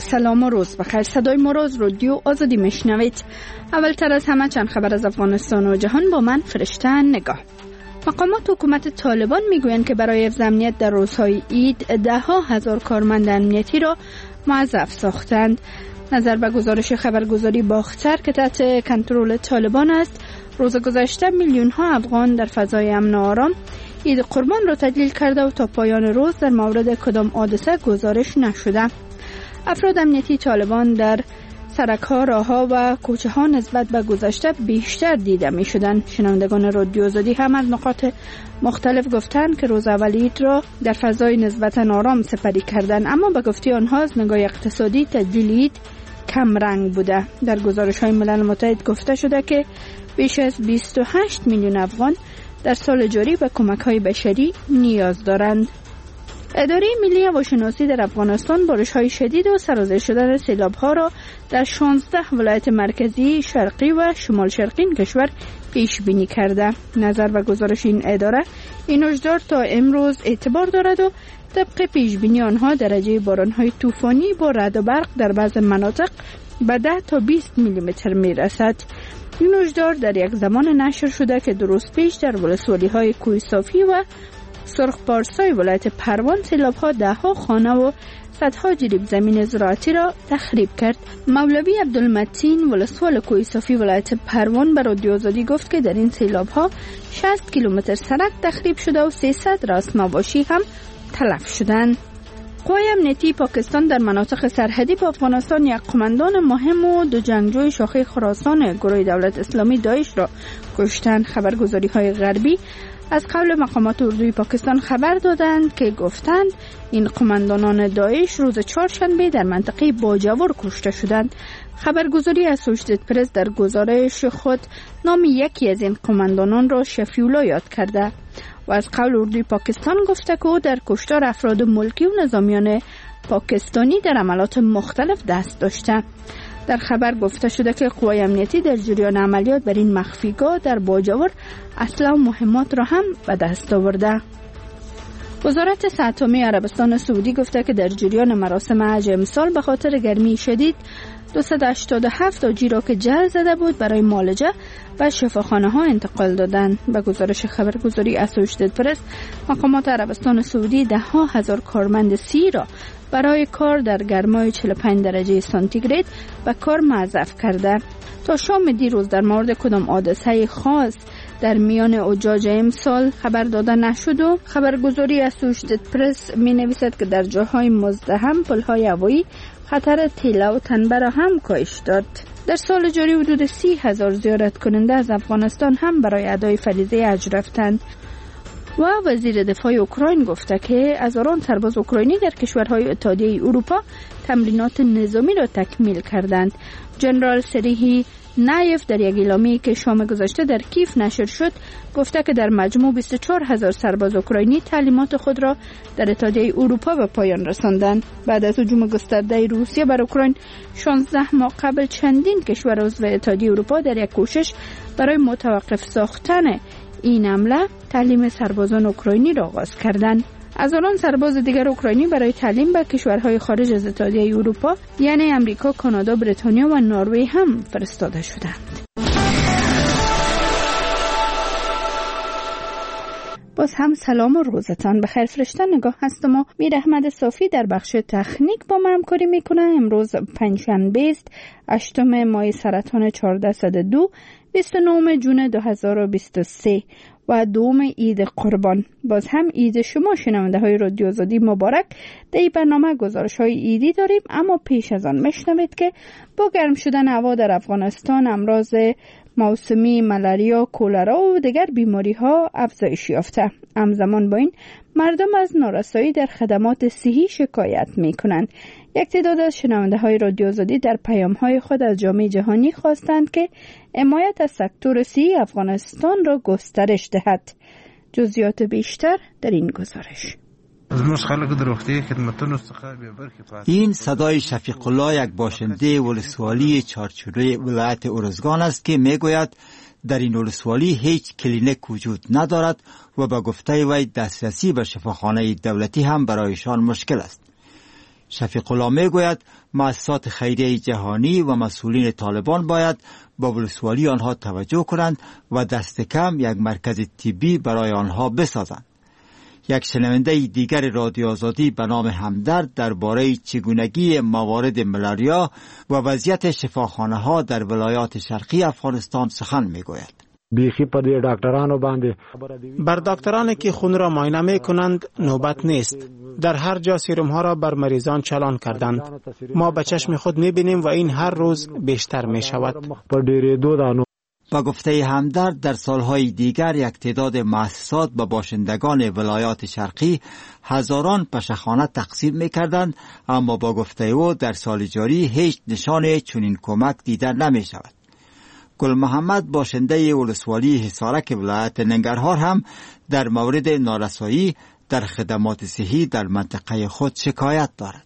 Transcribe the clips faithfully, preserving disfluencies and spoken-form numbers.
سلام و روز بخیر. صدای ما را از رادیو آزادی میشنوید. اولتر از همه چند خبر از افغانستان و جهان با من فرشته نگاه. مقامات حکومت طالبان میگویند که برای حفظ امنیت در روزهای عید ده ها هزار کارمند امنیتی را موظف ساختند. نظر به گزارش خبرگزاری باختر که تحت کنترل طالبان است، روز گذشته میلیون ها افغان در فضای امن و آرام عید قربان را تجلیل کرده و تا پایان روز در مورد کدام حادثه گزارش نشده. افراد امنیتی طالبان در سرک‌ها، راه‌ها و کوچه‌ها نسبت به گذشته بیشتر دیده می‌شدند. شنوندگان رادیو آزادی هم از نقاط مختلف گفتند که روز اول عید را در فضای نسبتاً آرام سپری کردند، اما به گفته آنها از نگاه اقتصادی تجلیل عید کم رنگ بوده. در گزارش‌های ملل متحد گفته شده که بیش از بیست و هشت میلیون افغان در سال جاری به کمک‌های بشری نیاز دارند. اداره ملی هواشناسی در افغانستان بارش‌های شدید و سرازیر شدن سیلاب‌ها را در شانزده ولایت مرکزی، شرقی و شمال شرقی کشور پیش بینی کرده. نظر به گزارش این اداره، این هشدار تا امروز اعتبار دارد و طبق پیش بینی آنها درجه باران‌های طوفانی با رعد و برق در بعض مناطق به ده تا بیست میلیمتر میرسد. این هشدار در یک زمان نشر شده که دو روز پیش در ولسوالی‌های کوه صافی و سرخ پارسای ولایت پروان سیلاب‌ها ده ها خانه و صدها جریب زمین زراعتی را تخریب کرد. مولوی عبدالمتین ولسوال کوه صافی ولایت پروان به رادیو آزادی گفت که در این سیلاب‌ها شصت کیلومتر سرک تخریب شده و سیصد راس مواشی هم تلف شدند. قوای امنیتی پاکستان در مناطق سرحدی با افغانستان یک قماندان مهم و دو جنگجوی شاخه خراسان گروه دولت اسلامی داعش را کشتند. خبرگزاری‌های غربی از قول مقامات اردوی پاکستان خبر دادند که گفتند این قماندانان داعش روز چهارشنبه در منطقه باجور کشته شدند. خبرگزاری اسوشیتد پرس در گزارش خود نام یکی از این قماندانان را شفیولا یاد کرده و از قول اردوی پاکستان گفته که او در کشتار افراد ملکی و نظامیان پاکستانی در عملات مختلف دست داشته. در خبر گفته شده که قوای امنیتی در جریان عملیات بر این مخفیگاه در باجور اسلحه و مهمات را هم به دست آورده. وزارت صحت عامه عربستان سعودی گفته که در جریان مراسم حج امسال به خاطر گرمی شدید دویست و هشتاد و هفت حاجی را که جل زده بود برای معالجه و شفاخانه ها انتقال دادند. به گزارش خبرگزاری اسوشیتد پرس، مقامات عربستان سعودی ده ها هزار کارمند سی را برای کار در گرمای چهل و پنج درجه سانتیگراد به کار موظف کرده. تا شام دیروز در مورد کدام حادثه خاص در میان حجاج امسال خبر داده نشد و خبرگزاری اسوشیتد پرس می نویسد که در جاهای مزدحم پلهای هوایی خطر طیله و تنبه را هم کاهش داد. در سال جاری حدود سی هزار زیارت کننده از افغانستان هم برای ادای فریضه حج رفتند. و وزیر دفاع اوکراین گفته که هزاران سرباز اوکراینی در کشورهای اتحادیه اروپا تمرینات نظامی را تکمیل کردند. جنرال سریهی نایف در یک اعلامیه که شام گذشته در کیف نشر شد گفته که در مجموع بیست و چهار هزار سرباز اوکراینی تعلیمات خود را در اتحادیه اروپا به پایان رساندند. بعد از هجوم گسترده روسیه بر اوکراین شانزده ماه قبل چندین کشور عضو اتحادیه اروپا در یک کوشش برای متوقف ساختن این حمله تعلیم سربازان اوکراینی را آغاز کردند. هزاران سرباز دیگر اوکراینی برای تعلیم به کشورهای خارج از اتحادیه اروپا یعنی امریکا، کانادا، بریتانیا و نروژ هم فرستاده شدند. باز هم سلام و روزتان بخیر. فرشته نگاه هستم و میر احمد صافی در بخش تکنیک با من همکاری میکنه. امروز پنجشنبه است، هشتم ماه سرطان چهارصد و دو، بیست و نهم جون دو هزار و بیست و سه و دوم عید قربان. باز هم عید شما شنونده های رادیو آزادی مبارک. در این برنامه گزارش های عیدی داریم، اما پیش از آن مشنوید که با گرم شدن هوا در افغانستان امراض موسمی ملاریا، کولرا و دیگر بیماری ها افزایش یافته. همزمان با این مردم از نارسایی در خدمات صحی شکایت می کنند. یک تعداد از شنونده های رادیو آزادی در پیام های خود از جامعه جهانی خواستند که حمایت از سکتور صحی افغانستان را گسترش دهد. جزئیات بیشتر در این گزارش. این صدای شفیق الله، یک باشنده ولسوالی چارچوبه ولایت ارزگان است که میگوید در این ولسوالی هیچ کلینیک وجود ندارد و با گفته وی دسترسی به شفاخانه دولتی هم برایشان مشکل است. شفیق الله می گوید مؤسسات خیریه جهانی و مسئولین طالبان باید با ولسوالی آنها توجه کنند و دست کم یک مرکز طبی برای آنها بسازند. یک شنونده دیگر رادیو آزادی به نام همدرد درباره چگونگی موارد ملاریا و وضعیت شفاخانه ها در ولایات شرقی افغانستان سخن می گوید. بیخی پر دکترانو باندې بر دکترانی که خون را معاینه می کنند نوبت نیست. در هر جا سیروم ها را بر مریضان چالان کردند. ما به چشم خود می بینیم و این هر روز بیشتر می شود. با گفته همدرد در سالهای دیگر یک تعداد مؤسسات به باشندگان ولایات شرقی هزاران پشخانه تقسیم می کردند، اما با گفته او در سال جاری هیچ نشان چنین کمک دیده نمی شود. گل محمد باشنده ولسوالی حصارک ولایت ننگرهار هم در مورد نارسایی در خدمات صحی در منطقه خود شکایت دارد.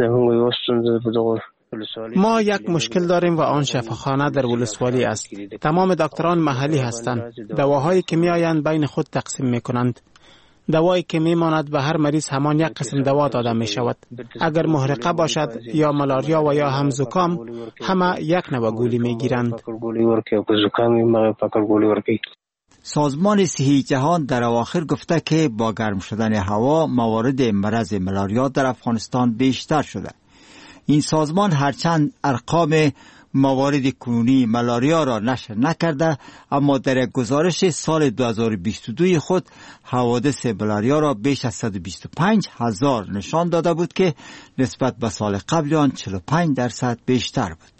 ما یک مشکل داریم و آن شفاخانه در ولسوالی است. تمام دکتران محلی هستند. دواهایی که می آیند بین خود تقسیم می کنند. دوایی که می ماند به هر مریض همان یک قسم دوا داده می شود. اگر محرقه باشد یا ملاریا و یا هم زکام همه یک نوع گولی می گیرند. سازمان صحی جهان در اواخر گفته که با گرم شدن هوا موارد مرض ملاریا در افغانستان بیشتر شده. این سازمان هرچند ارقام موارد کنونی ملاریا را نشر نکرده، اما در یک گزارش سال دو هزار و بیست و دو خود حوادث ملاریا را بیش از صد و بیست و پنج هزار نشان داده بود که نسبت به سال قبل آن چهل و پنج درصد بیشتر بود.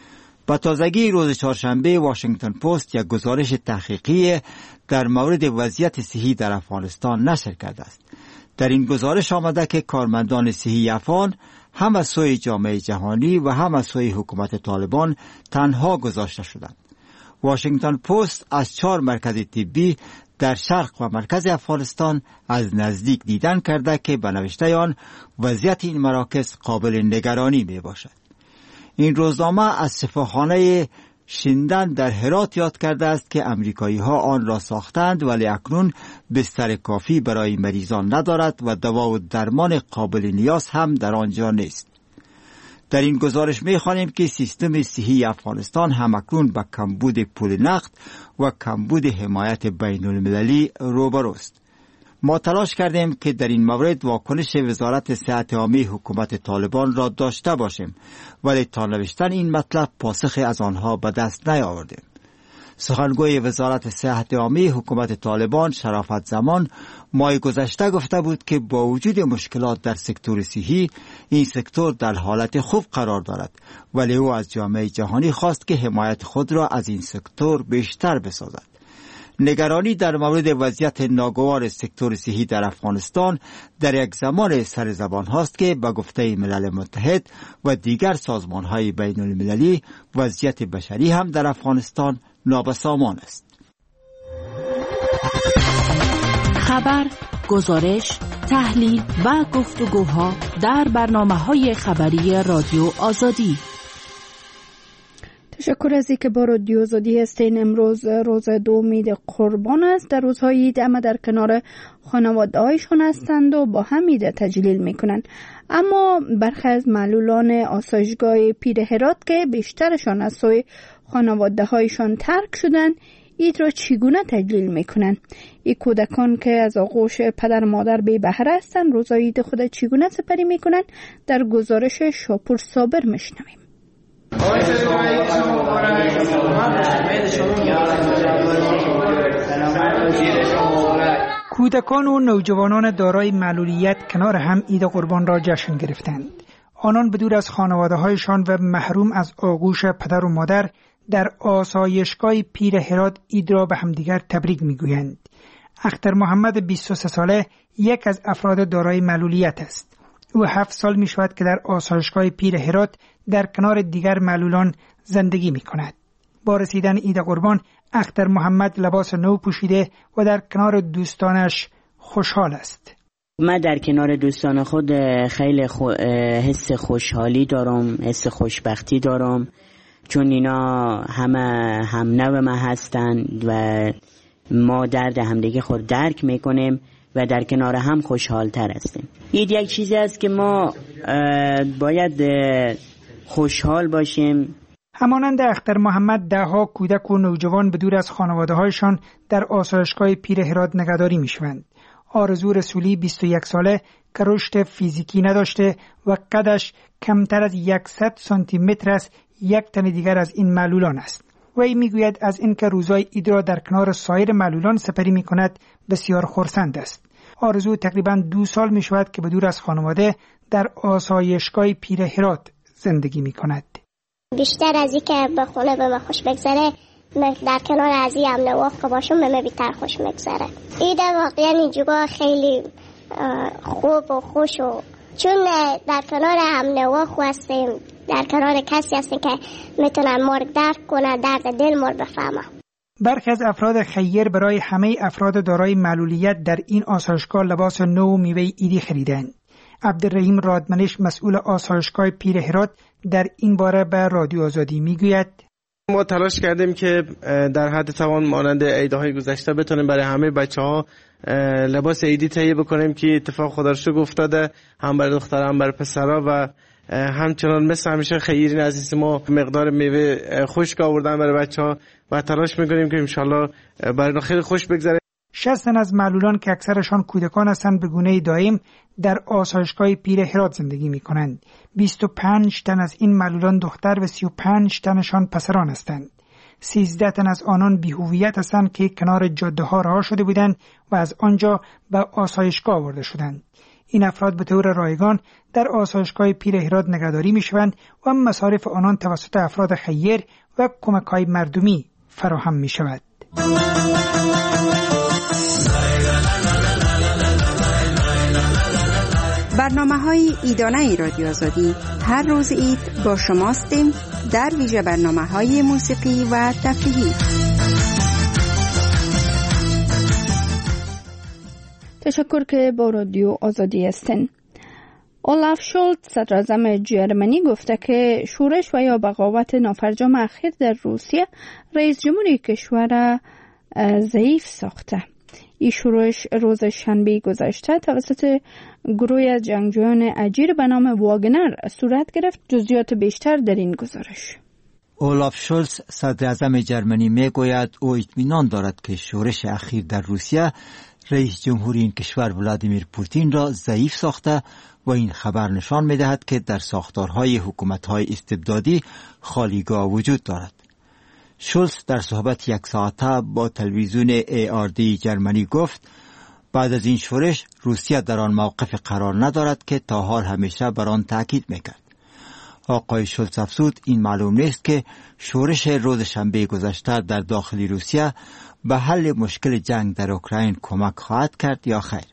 با تازگی روز چهارشنبه واشنگتن پست یک گزارش تحقیقی در مورد وضعیت صحی در افغانستان نشر کرده است. در این گزارش آمده که کارمندان صحی افغان هم از سوی جامعه جهانی و هم از سوی حکومت طالبان تنها گذاشته شدند. واشنگتن پست از چهار مرکز طبی در شرق و مرکز افغانستان از نزدیک دیدن کرده که به نوشته آن وضعیت این مراکز قابل نگرانی می باشد. این روزنامه از شفاخانه شیندن در هرات یاد کرده است که امریکایی ها آن را ساختند ولی اکنون بستر کافی برای مریضان ندارد و دوا و درمان قابل نیاز هم در آنجا نیست. در این گزارش می خوانیم که سیستم صحی افغانستان هم اکنون با کمبود پول نقد و کمبود حمایت بین المللی روبروست. ما تلاش کردیم که در این مورد واکنش وزارت صحت عامه حکومت طالبان را داشته باشیم، ولی تا نوشتن این مطلب پاسخی از آنها به دست نیاوردیم. سخنگوی وزارت صحت عامه حکومت طالبان شرافت زمان ماه گذشته گفته بود که با وجود مشکلات در سکتور صحی این سکتور در حالت خوب قرار دارد، ولی او از جامعه جهانی خواست که حمایت خود را از این سکتور بیشتر بسازد. نگرانی در مورد وضعیت ناگوار سکتور صحی در افغانستان در یک زمان سر زبان هاست که به گفته ملل متحد و دیگر سازمان های بین المللی وضعیت بشری هم در افغانستان نابسامان است. خبر، گزارش، تحلیل و گفتگوها در برنامه‌های خبری رادیو آزادی. تشکر از اینکه با رادیو آزادی هستین. امروز روز دوم عید قربان است. در روزهای عید همه در کنار خانواده هایشون هستند و با هم عید تجلیل میکنند. اما برخی از معلولان آسایشگاه پیر هرات که بیشترشان از سوی خانواده هایشان ترک شدند، عید را چگونه تجلیل میکنند؟ این کودکان که از آغوش پدر مادر بی بهره هستند روزهای عید خود چگونه سپری میکنند؟ در گزارش شاپور صابر میشنویم. کودکان و نوجوانان دارای معلولیت کنار هم عید قربان را جشن گرفتند. آنان بدور از خانواده‌هایشان و محروم از آغوش پدر و مادر در آسایشگاه پیر هرات عید را به همدیگر تبریک می‌گویند. اختر محمد بیست و سه ساله یک از افراد دارای معلولیت است. او هفت سال می شود که در آسایشگاه پیر هرات در کنار دیگر معلولان زندگی می کند. با رسیدن عید قربان اختر محمد لباس نو پوشیده و در کنار دوستانش خوشحال است. من در کنار دوستان خود خیلی خو... حس خوشحالی دارم، حس خوشبختی دارم، چون اینا همه هم نو ما هستند و ما درد همدیگه خود درک میکنیم و در کنار هم خوشحال تر هستیم. این یک چیزی است که ما باید خوشحال باشیم. همانند اختر محمد، دهها کودک و نوجوان به دور از خانواده‌هایشان در آسایشگاه پیر هرات نگهداری می‌شوند. آرزو رسولی بیست و یک ساله که رشد فیزیکی نداشته و قدش کمتر از صد سانتی متر است، یک تن دیگر از این معلولان است. وی میگوید از اینکه روزهای عید را در کنار سایر معلولان سپری می‌کند بسیار خرسند است. آرزو تقریباً دو سال می‌شود که به دور از خانواده در آسایشگاه پیر هرات زندگی می‌کند. بیشتر از این که به خونه به من خوش بگذره، در کنار از این امن واقع باشم به من بیتر خوش میگذره. ایده واقعا اینجا خیلی خوب و خوش و چون در کنار امن واقع هستیم، در کنار کسی هستیم که میتونن ما رو درک کنه، درد دل ما رو بفهمه. برخی از افراد خیر برای همه افراد دارای معلولیت در این آسایشگاه لباس نو و میوه عیدی خریدند. عبدالرحیم رادمنش، مسئول آسایشگاه پیر هرات، در این باره به رادیو آزادی میگوید: ما تلاش کردیم که در حد توان مانند عیدهای گذشته بتونیم برای همه بچه‌ها لباس عیدی تهیه بکنیم که اتفاق خدا رو شکر افتاده، هم برای دخترها هم برای پسرها، و همچنان مثل همیشه خیرین عزیز ما مقدار میوه خشک آوردن برای بچه‌ها و تلاش میکنیم که انشالله برای خیلی خوش بگذره. شصت تن از معلولان که اکثرشان کودکان هستند به گونه دائم در آسایشگاه پیر هرات زندگی می کنند. بیست و پنج تن از این معلولان دختر و سی و پنج تنشان پسران هستند. سیزده تن از آنان بی‌هویت هستند که کنار جاده ها رها شده بودند و از آنجا به آسایشگاه آورده شدند. این افراد به طور رایگان در آسایشگاه پیر هرات نگهداری می شوند و مصارف آنان توسط افراد خیر و کمک‌های مردمی فراهم می شود. برنامه‌های عیدانه رادیو آزادی هر روز عید با شماستیم، در ویژه برنامه‌های موسیقی و تفریحی. تشکر که با رادیو آزادی هستین. اولاف شولت، صدراعظم جرمنی، گفته که شورش و یا بغاوت نافرجام اخیر در روسیه رئیس جمهوری کشور ضعیف ساخته. این شورش روز شنبه گذشته توسط گروه جنگجویان اجیر به نام واگنر صورت گرفت. جزئیات بیشتر در این گزارش. اولاف شولز، صدراعظم جرمنی، میگوید او اطمینان دارد که شورش اخیر در روسیه رئیس جمهوری این کشور ولادیمیر پوتین را ضعیف ساخته و این خبر نشان می‌دهد که در ساختارهای حکومت‌های استبدادی خالیگاه وجود دارد. شولز در صحبت یک ساعته با تلویزیون ای آر دی جرمنی گفت بعد از این شورش روسیه در آن موقف قرار ندارد که تا حال همیشه بر آن تاکید میکرد. آقای شولز افزود این معلوم نیست که شورش روز شنبه گذشته در داخل روسیه به حل مشکل جنگ در اوکراین کمک خواهد کرد یا خیر.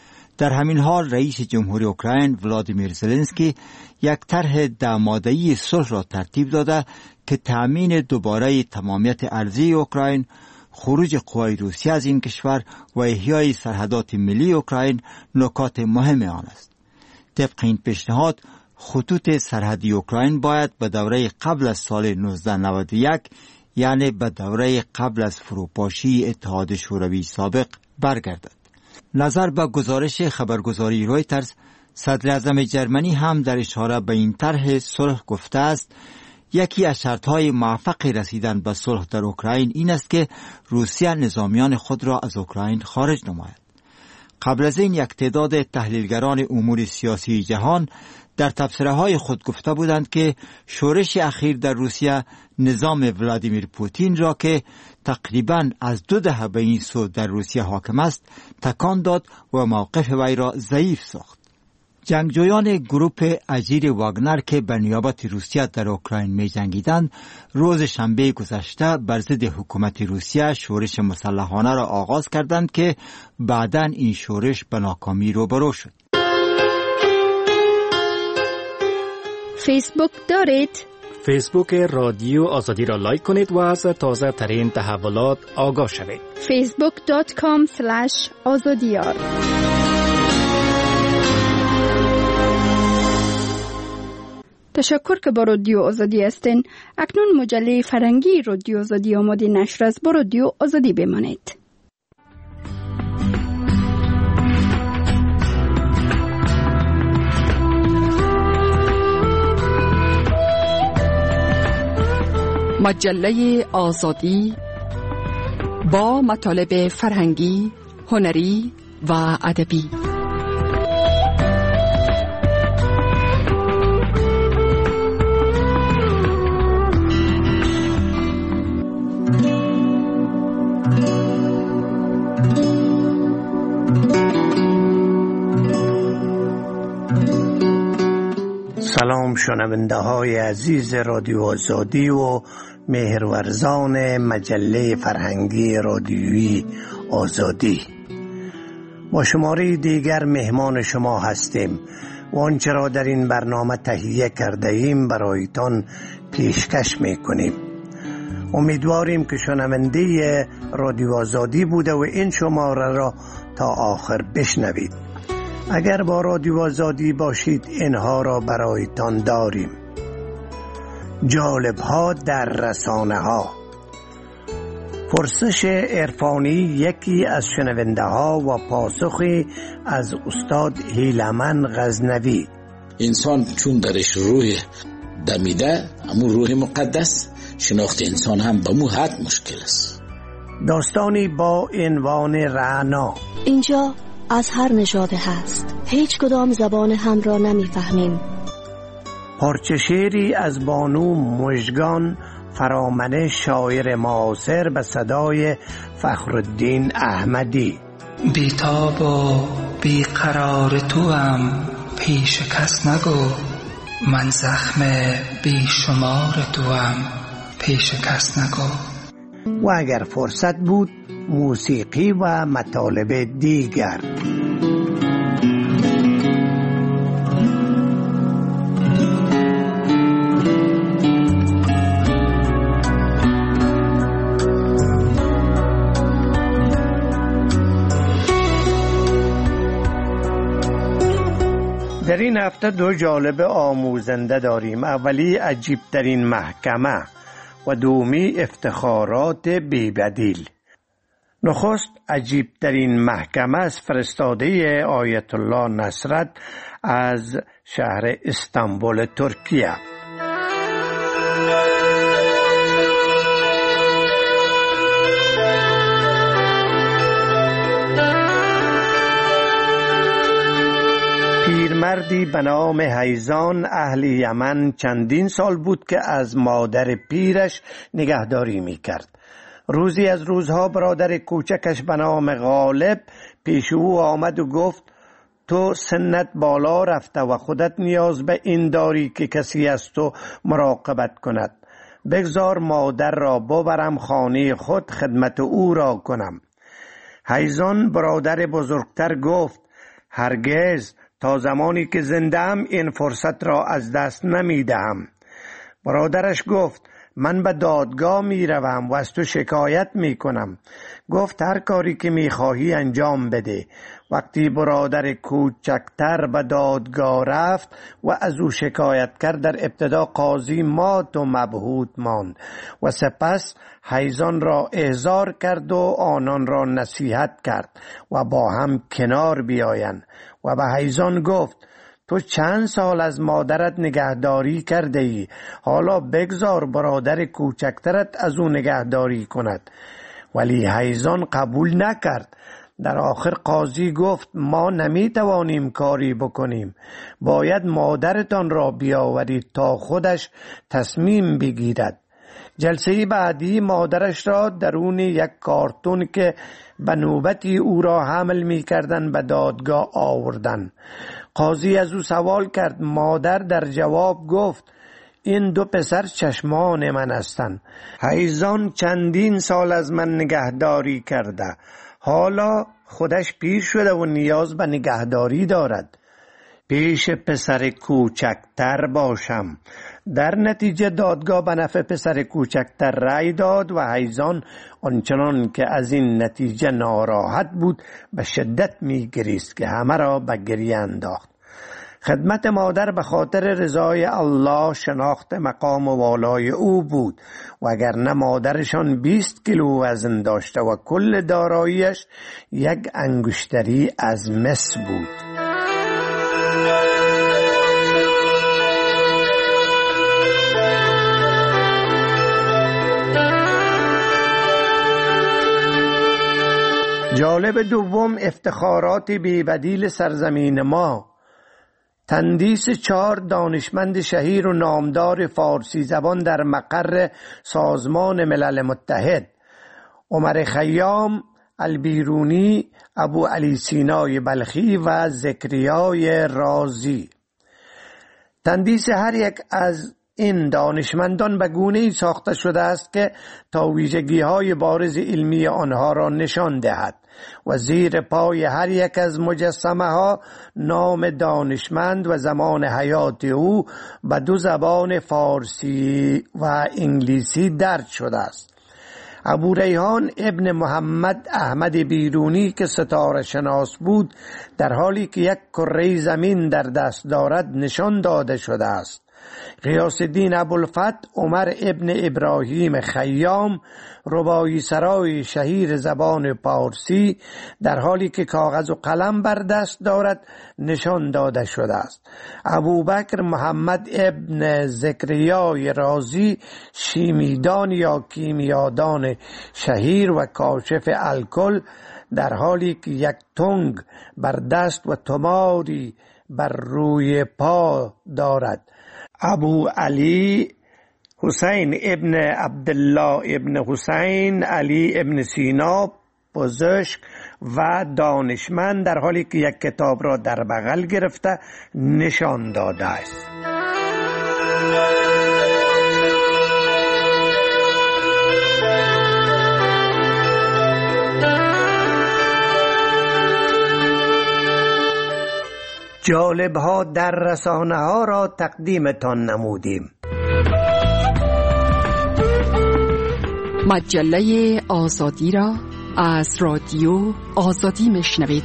در همین حال رئیس جمهوری اوکراین ولادیمیر زلنسکی یک طرح ده ماده‌ای صلح را ترتیب داده که تأمین دوباره تمامیت ارضی اوکراین، خروج قوای روسیه از این کشور و احیای سرحدات ملی اوکراین نکات مهم آن است. طبق این پیشنهاد خطوط سرحدی اوکراین باید به دوره قبل از سال نوزده نود و یک، یعنی به دوره قبل از فروپاشی اتحاد شوروی سابق برگردد. نظر به گزارش خبرگزاری رویترز، صدر اعظم جرمنی هم در اشاره به این طرح صلح گفته است یکی از شرط‌های موفق رسیدن به صلح در اوکراین این است که روسیه نظامیان خود را از اوکراین خارج نماید. قبل از این یک تعداد تحلیلگران امور سیاسی جهان در تبصره‌های خود گفته بودند که شورش اخیر در روسیه نظام ولادیمیر پوتین را که تقریباً از دو دهه به این سو در روسیه حاکم است تکان داد و موقف وی را ضعیف ساخت. جنگجویان گروپ اجیر واگنر که به نیابت روسیه در اوکراین می جنگیدند روز شنبه گذشته بر ضد حکومت روسیه شورش مسلحانه را آغاز کردند که بعداً این شورش به ناکامی روبرو شد. فیسبوک دارید؟ فیسبوک رادیو آزادی را لایک کنید و از تازه ترین تحولات آگاه شوید. فیسبوک دات کام اسلش آزادیار. تشکر که با رادیو آزادی هستین. اکنون مجله فرنگی رادیو آزادی آماده نشر است. با رادیو آزادی بمانید. مجله آزادی با مطالب فرهنگی، هنری و ادبی. سلام شنونده های عزیز رادیو آزادی و مهرورزان مجله فرهنگی رادیویی آزادی. با شماره دیگر مهمان شما هستیم و آنچه را در این برنامه تهیه کرده ایم برایتان پیشکش میکنیم. امیدواریم که شنونده رادیو آزادی بوده و این شماره را تا آخر بشنوید. اگر با رادیو آزادی باشید اینها را برایتان داریم. جالب ها در رسانه ها. پرسش عرفانی یکی از شنونده ها و پاسخی از استاد هیلمن غزنوی. انسان چون درش روح دمیده، امو روح مقدس، شناخت انسان هم به مو حد مشکل است. داستانی با عنوان رعنا. اینجا از هر نژادی هست، هیچ کدام زبان هم را نمیفهمیم. پارچه شعری از بانو مژگان فرامنه شاعر معاصر به صدای فخرالدین احمدی. بیتاب و بیقرار توام، پیش کس نگو، من زخم بیشمار توام، پیش کس نگو. و اگر فرصت بود موسیقی و مطالب دیگر. در این هفته دو جالب آموزنده داریم. اولی عجیب ترین محکمه و دومی افتخارات بی‌بدیل. نخست عجیب ترین محکمه از فرستاده آیت الله نصرت از شهر استانبول ترکیه. پیرمردی به نام حیزان اهل یمن چندین سال بود که از مادر پیرش نگهداری می کرد. روزی از روزها برادر کوچکش به نام غالب پیش او آمد و گفت تو سنت بالا رفته و خودت نیاز به این داری که کسی از تو مراقبت کند. بگذار مادر را ببرم خانه خود خدمت او را کنم. حیزان برادر بزرگتر گفت هرگز، تا زمانی که زنده‌ام این فرصت را از دست نمیدهم. برادرش گفت من به دادگاه می روم و از تو شکایت می کنم. گفت هر کاری که می خواهی انجام بده. وقتی برادر کوچکتر به دادگاه رفت و از او شکایت کرد، در ابتدا قاضی مات و مبهوت ماند و سپس حیزان را احضار کرد و آنان را نصیحت کرد و با هم کنار بیایند و به حیزان گفت تو چند سال از مادرت نگهداری کرده ای، حالا بگذار برادر کوچکترت از او نگهداری کند. ولی حیزان قبول نکرد. در آخر قاضی گفت ما نمی توانیم کاری بکنیم، باید مادرتان را بیاورید تا خودش تصمیم بگیرد. جلسه بعدی مادرش را درون یک کارتون که به نوبتی او را حمل می کردن به دادگاه آوردن. قاضی از او سوال کرد. مادر در جواب گفت این دو پسر چشمان من هستند. حیزان چندین سال از من نگهداری کرده، حالا خودش پیر شده و نیاز به نگهداری دارد. پیش پسر کوچکتر باشم. در نتیجه دادگاه به نفع پسر کوچکتر رأی داد و حیزان آنچنان که از این نتیجه ناراحت بود به شدت می گریست که همه را به گریه انداخت. خدمت مادر به خاطر رضای الله شناخت مقام و والای او بود، وگرنه مادرشان بیست کیلو وزن داشته و کل داراییش یک انگشتری از مس بود. جالب دوم افتخارات بی‌بدیل سرزمین ما. تندیس چهار دانشمند شهیر و نامدار فارسی زبان در مقر سازمان ملل متحد: عمر خیام، البیرونی، ابو علی سینای بلخی و زکریای رازی. تندیس هر یک از این دانشمندان به گونه‌ای ساخته شده است که تا ویژگی‌های بارز علمی آنها را نشان دهد و زیر پای هر یک از مجسمه ها نام دانشمند و زمان حیات او به دو زبان فارسی و انگلیسی درج شده است. ابو ریحان ابن محمد احمد بیرونی که ستاره شناس بود، در حالی که یک کره زمین در دست دارد نشان داده شده است. غیاث الدین ابوالفتح عمر ابن ابراهیم خیام، رباعی سرای شهیر زبان پارسی، در حالی که کاغذ و قلم بر دست دارد نشان داده شده است. ابوبکر محمد ابن زکریای رازی، شیمیدان یا کیمیادان شهیر و کاشف الکل، در حالی که یک تنگ بر دست و تماری بر روی پا دارد. ابو علی حسین ابن عبدالله ابن حسین علی ابن سینا، پزشک و دانشمند، در حالی که یک کتاب را در بغل گرفته نشان داده است. جالب ها در رسانه ها را تقدیمتان نمودیم. مجله آزادی را از رادیو آزادی میشنوید.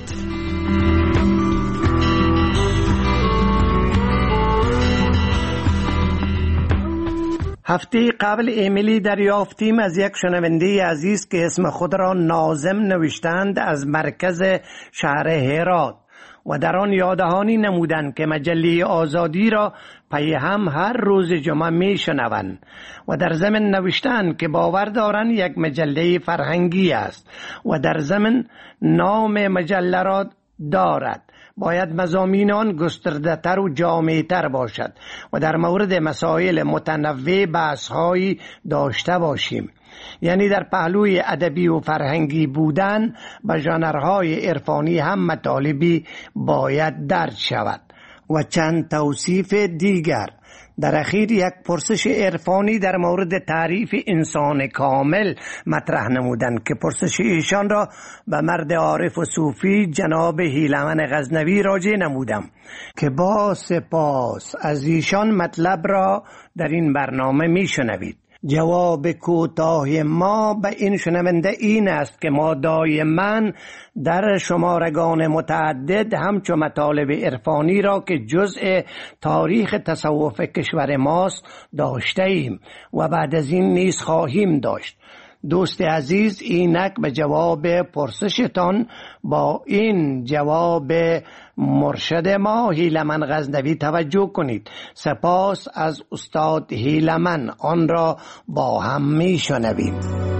هفته قبل ایمیلی دریافتیم از یک شنونده عزیز که اسم خود را ناظم نوشتند از مرکز شهر هرات و در آن یادهانی نمودند که مجله آزادی را پی هم هر روز جمعه می شنوند و در ضمن نوشتند که باور دارند یک مجله فرهنگی است و در ضمن نام مجله را دارد. باید مضامین آن گسترده تر و جامع تر باشد و در مورد مسائل متنوع بحث‌هایی داشته باشیم. یعنی در پهلوی ادبی و فرهنگی بودن به ژانرهای عرفانی هم مطالبی باید درج شود. و چند توصیف دیگر. در اخیر یک پرسش عرفانی در مورد تعریف انسان کامل مطرح نمودند که پرسش ایشان را به مرد عارف و صوفی جناب هیلمن غزنوی راجع نمودم که با سپاس از ایشان مطلب را در این برنامه میشنوید. جواب کوتاه ما به این شنونده این است که ما دائما در شمارگان متعدد همچو مطالب عرفانی را که جزء تاریخ تصوف کشور ماست داشته ایم و بعد از این نیز خواهیم داشت. دوست عزیز، اینک به جواب پرسشتان با این جواب مرشد ما هیلمن غزنوی توجه کنید. سپاس از استاد هیلمن. آن را با هم می شنویم.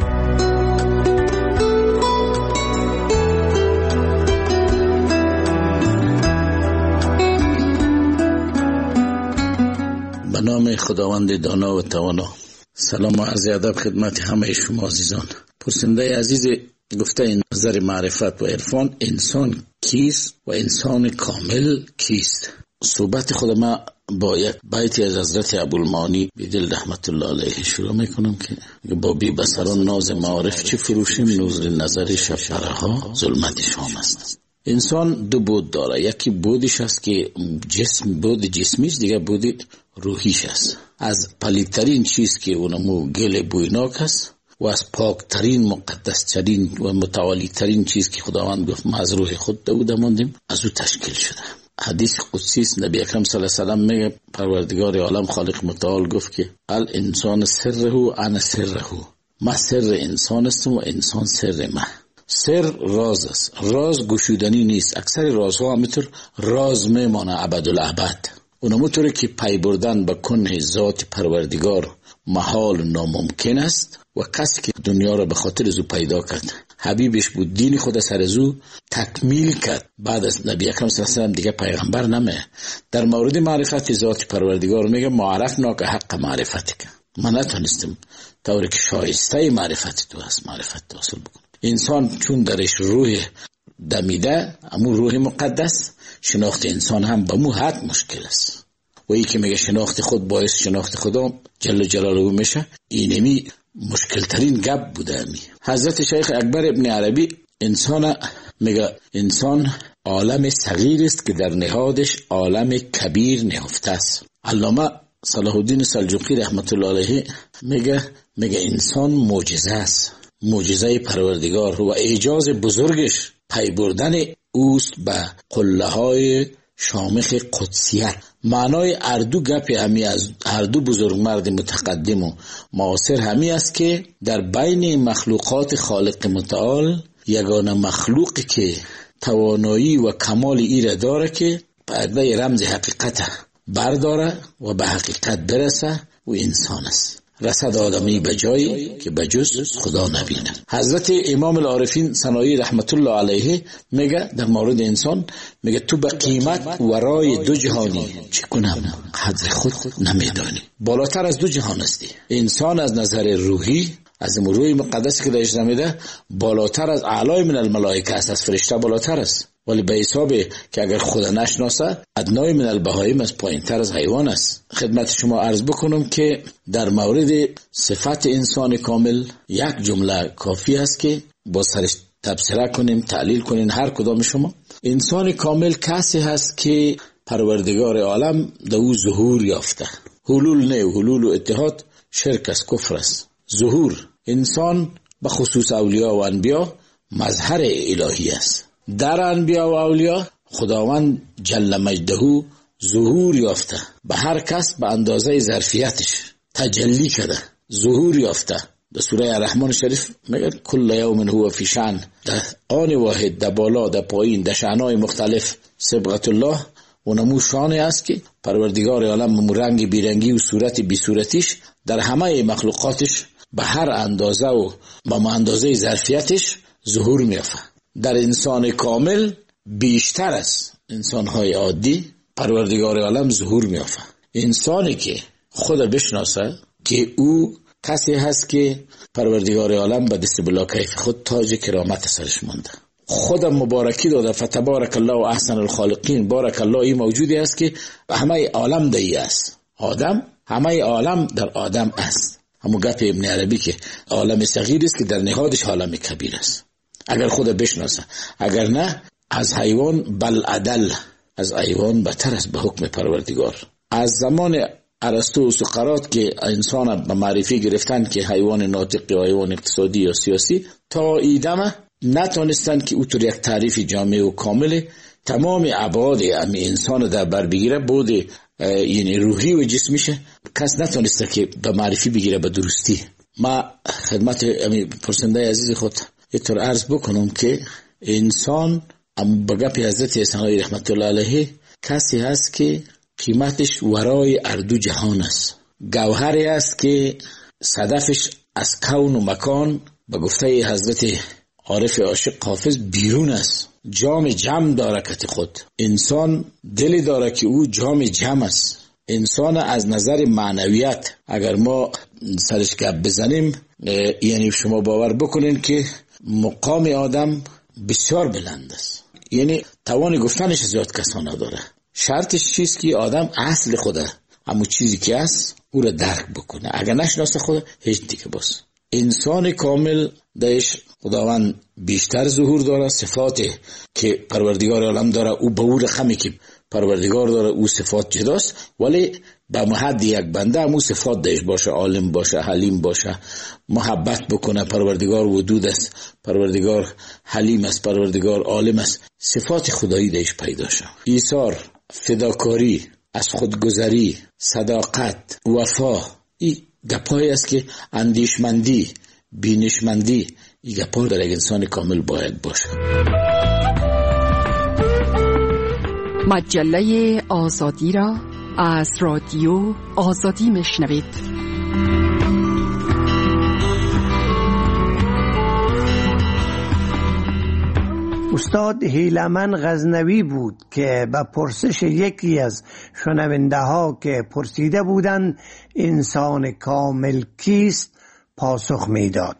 به نام خداوند دانا و توانا. سلام و عرض ادب خدمت همه شما عزیزان. پرسنده عزیز گفته این نظر معرفت و عرفان، انسان کیست و انسان کامل کیست؟ صحبت خود ما با یک بیتی از حضرت ابوالمعانی بیدل رحمت الله علیه شروع میکنم که با بی بصران ناز معارف چه فروشیم، نور نظر شب پرها ظلمت شام است. انسان دو بود داره، یکی بودش است که جسم بود جسمیش، دیگه بود روحیش است. از پلیدترین چیز که اونمو گل بویناک است و از پاکترین مقدسترین و متعالیترین چیز که خداوند گفت ما از روح خود داود ماندیم از او تشکیل شده. حدیث قدسی است، نبی اکرم صلی الله علیه و سلم میگه پروردگار عالم خالق متعال گفت که الانسان سره انا سره، ما سر انسان هستم و انسان سر ما. سر راز است، راز گشودنی نیست. اکثر رازها همینطور راز میمانه ابدالابد. اونمو طوری که پی بردن به کنه ذات پروردگار محال ناممکن است و کسی که دنیا را به خاطر زو پیدا کرد حبیبش بود، دین خود سر زو تکمیل کرد. بعد از نبی اکرم صلی الله علیه و دیگه پیغمبر نمه. در مورد معرفت ذات پروردگار میگه معرفنا که حق معرفت که من نتونستم طوری که شایسته معرفت تو هست معرفت تو حاصل بکنم. انسان چون درش روح دمیده، امو روح مقدس، شناخت انسان هم به مو حد مشکل است. و ای که میگه شناخت خود باعث شناخت خدا جل جلاله میشه، اینمی مشکل ترین گپ بوده. امی حضرت شیخ اکبر ابن عربی انسان میگه انسان عالم صغیر است که در نهادش عالم کبیر نهفته است. علامه صلاح الدین سلجوقی رحمت الله علیه میگه میگه انسان معجزه است، معجزه پروردگار و اعجاز بزرگش پی بردن اوست به قله های شامخ قدسیت. معنای اردو گپ همی از هر دو بزرگ مرد متقدم و معاصر همی است که در بین مخلوقات خالق متعال یگانه مخلوقی که توانایی و کمال ایره داره که پرده رمز حقیقت برداره و به حقیقت برسه و انسان است. رسد آدمی به جایی که به جز خدا نبیند. حضرت امام العارفین ثنایی رحمت الله علیه میگه در مورد انسان، میگه تو به قیمت ورای دو جهانی چه کنم قدر خود نمیدانی. بالاتر از دو جهان هستی. انسان از نظر روحی از روح مقدس که درش زمیده بالاتر از اعلای من الملائکه است، از فرشته بالاتر است. ولی به حساب که اگر خدا نشناسه ادنای من البهایم از پایین تر از حیوان است. خدمت شما عرض بکنم که در مورد صفت انسان کامل یک جمله کافی است که با سرش تبصره کنیم، تعلیل کنیم هر کدام شما. انسان کامل کسی هست که پروردگار عالم در او ظهور یافته. حلول نه، حلول و اتحاد شرک است، کفر است. ظهور انسان به خصوص اولیاء و انبیا مظهر الهی است. در انبیا و اولیاء خداوند جل مجده ظهور یافته، به هر کس به اندازه ظرفیتش تجلی کرده، ظهور یافته. در سوره الرحمن شریف میگه کل یوم هو فی شأن، در آن واحد، در بالا، در پایین، در شأنهای مختلف صبغت الله و نمو شانه است که پروردگار عالم رنگ بیرنگی و صورت بی صورتیش در همه مخلوقاتش به هر اندازه و به اندازه ظرفیتش ظهور میافته. در انسان کامل بیشتر از انسان‌های عادی پروردگار عالم ظهور میافته. انسانی که خود بشناسه که او کسی هست که پروردگار عالم به دست بلا کیف خود تاج کرامت سرش مونده، خود مبارکی داده. فتبارک الله و احسن الخالقین. بارک الله این موجودی است که همه عالم دایی است. آدم همه عالم در آدم است. همون گپ ابن عربی که عالم صغیر است که در نهادش عالم کبیر است. اگر خود بشناسه، اگر نه از حیوان بل عدل، از حیوان بدتر است به حکم پروردگار. از زمان ارسطو و سقراط که انسان به معرفی گرفتن که حیوان ناطق یا حیوان اقتصادی یا سیاسی، تا ایدم نتونستن که او طور یک تعریف جامع و کامل تمام ابعاد امی انسان در بر بگیره، بود یعنی روحی و جسمیشه کس نتونسته که به معرفی بگیره به درستی. ما خدمت امی پرسنده عزیز خود یه طور عرض بکنم که انسان بگپ حضرت ثنایی رحمت الله علیه کسی هست که قیمتش ورای اردو جهان است. گوهری است که صدفش از کون و مکان به گفته حضرت عارف عاشق حافظ بیرون است. جام جم داره کت خود. انسان دلی داره که او جام جم است. انسان از نظر معنویت اگر ما سرش گپ بزنیم، یعنی شما باور بکنین که مقام آدم بسیار بلند است. یعنی توان گفتنش زیاد کسا نداره. شرطش چیست که آدم اصل خوده، اما چیزی که است او را درک بکنه. اگر نشناسه خود هیچ دیگه باز. انسان کامل دایش خداوند بیشتر ظهور داره. صفات که پروردگار عالم داره او به او رقمی که پروردگار داره او صفات جداست، ولی به محد یک بنده همو صفات دایش باشه، عالم باشه، حلیم باشه، محبت بکنه. پروردگار ودود است، پروردگار حلیم است، پروردگار عالم است. صفات خدایی دایش پیدا شه. ایثار، فداکاری، از خودگذری، صداقت، وفا، این گپایی است که اندیشمندی، بینشمندی، این گپا در یک انسان کامل باید باشه. مجله آزادی را از رادیو آزادی میشنوید. استاد هیلمن غزنوی بود که به پرسش یکی از شنونده ها که پرسیده بودند انسان کامل کیست پاسخ میداد.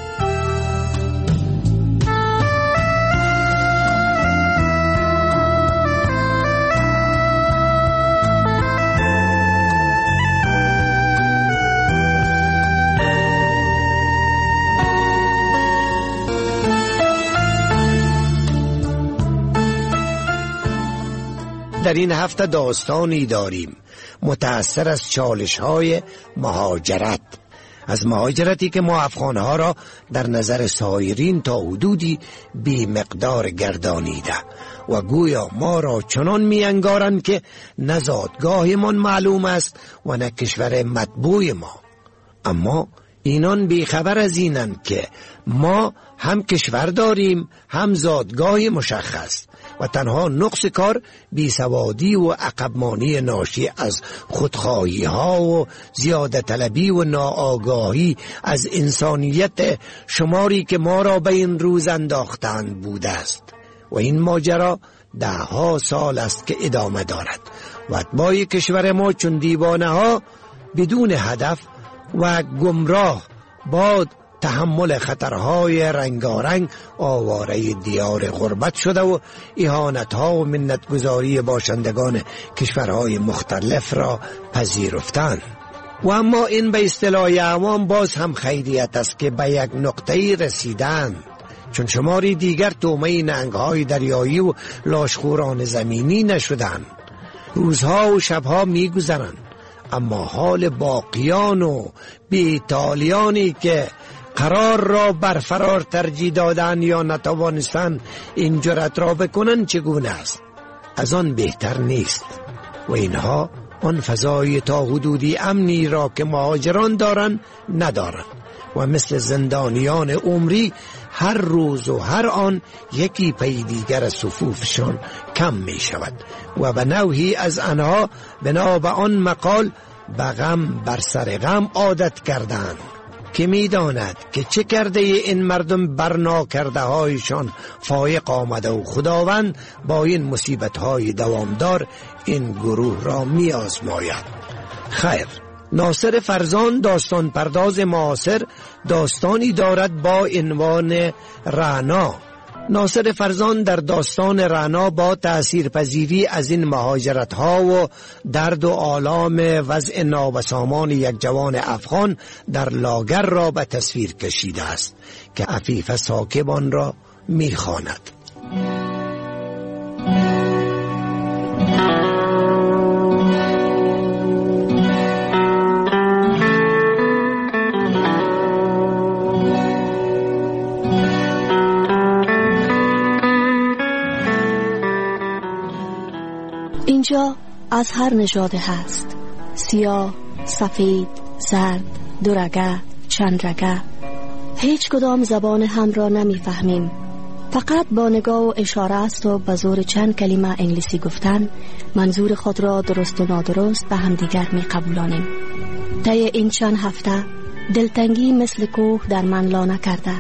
در این هفته داستانی داریم متأثر از چالش های مهاجرت، از مهاجرتی که ما افغانها را در نظر سایرین تا حدودی بی مقدار گردانیده و گویا ما را چنان می انگارند که نه زادگاهمان معلوم است و نه کشور مطبوع ما. اما اینان بیخبر از اینند که ما هم کشور داریم هم زادگاه مشخص و تنها نقص کار بیسوادی و عقبمانی ناشی از خودخواهی ها و زیاده طلبی و ناآگاهی از انسانیت شماری که ما را به این روز انداختند بوده است و این ماجرا ده ها سال است که ادامه دارد و اتباع کشور ما چون دیوانه ها بدون هدف و گمراه با تحمل خطرهای رنگارنگ آواره دیار غربت شده و اهانتها و منتگذاری باشندگان کشورهای مختلف را پذیرفتند. و اما این به اصطلاح عوام باز هم خیریت است که به یک نقطه‌ای رسیدند، چون شماری دیگر طعمه نهنگ‌های دریایی و لاشخوران زمینی نشدند. روزها و شبها می‌گذرند، اما حال باقیان و بی‌تالیانی که قرار را برفرار ترجیح دادن یا نتوانستن این جرأت را بکنن چگونه است؟ از آن بهتر نیست و اینها آن فضای تا حدودی امنی را که مهاجران دارن ندارن و مثل زندانیان عمری هر روز و هر آن یکی پی دیگر از صفوفشان کم می شود و به نوعی از آنها بنا به آن مقال به غم بر سر غم عادت کردند که می داند که چه کرده این مردم برنا کرده هایشان فایق آمده و خداوند با این مصیبت های دوامدار این گروه را می آزماید. خیر، ناصر فرزان داستان پرداز معاصر داستانی دارد با عنوان رعنا. ناصر فرزان در داستان رعنا با تأثیرپذیری از این مهاجرت ها و درد و آلام وضع نابسامان یک جوان افغان در لاگر را به تصویر کشیده است که عفیف ساکبان را می خواند. اینجا از هر نژاد هست، سیاه، سفید، زرد، دورگه، چندرگه. هیچ کدام زبان هم را نمیفهمیم. فقط با نگاه و اشاره است و به زور چند کلمه انگلیسی گفتن منظور خود را درست و نادرست به همدیگر می قبولانیم. طی این چند هفته دلتنگی مثل کوه در من لانه کرده.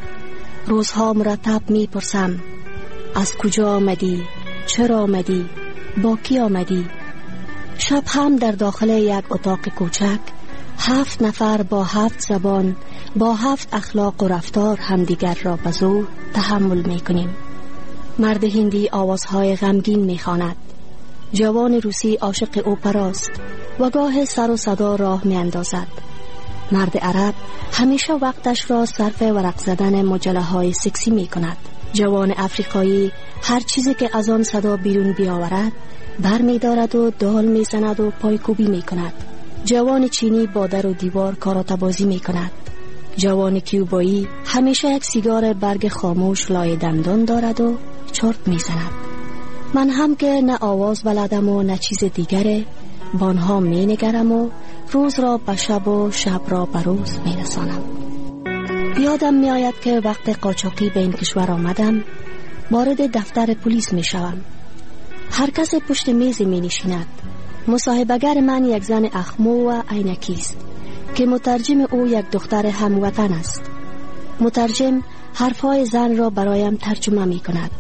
روزها مرتب می پرسم از کجا آمدی؟ چرا آمدی؟ با کی آمدی؟ شب هم در داخل یک اتاق کوچک هفت نفر با هفت زبان با هفت اخلاق و رفتار همدیگر را به زور تحمل می کنیم. مرد هندی آوازهای غمگین می خواند. جوان روسی عاشق اپراست و گاه سر و صدا راه می اندازد. مرد عرب همیشه وقتش را صرف ورق زدن مجله های سکسی می کند. جوان افریقایی هر چیزی که از آن صدا بیرون بیاورد بر می دارد و دال می زند و پایکوبی می کند. جوان چینی با در و دیوار کاراتبازی می کند. جوان کیوبایی همیشه یک سیگار برگ خاموش لای دندان دارد و چرت می زند. من هم که نه آواز بلدم و نه چیز دیگره بانها می نگرم و روز را به شب و شب را به روز می رسانم. یادم می آید که وقت قاچاقی به این کشور آمدم وارد دفتر پلیس می شوم. هر کس پشت میز می نشیند. مصاحبه‌گر من یک زن اخمو و عینکی است که مترجم او یک دختر هموطن است. مترجم حرفهای زن را برایم ترجمه می کند.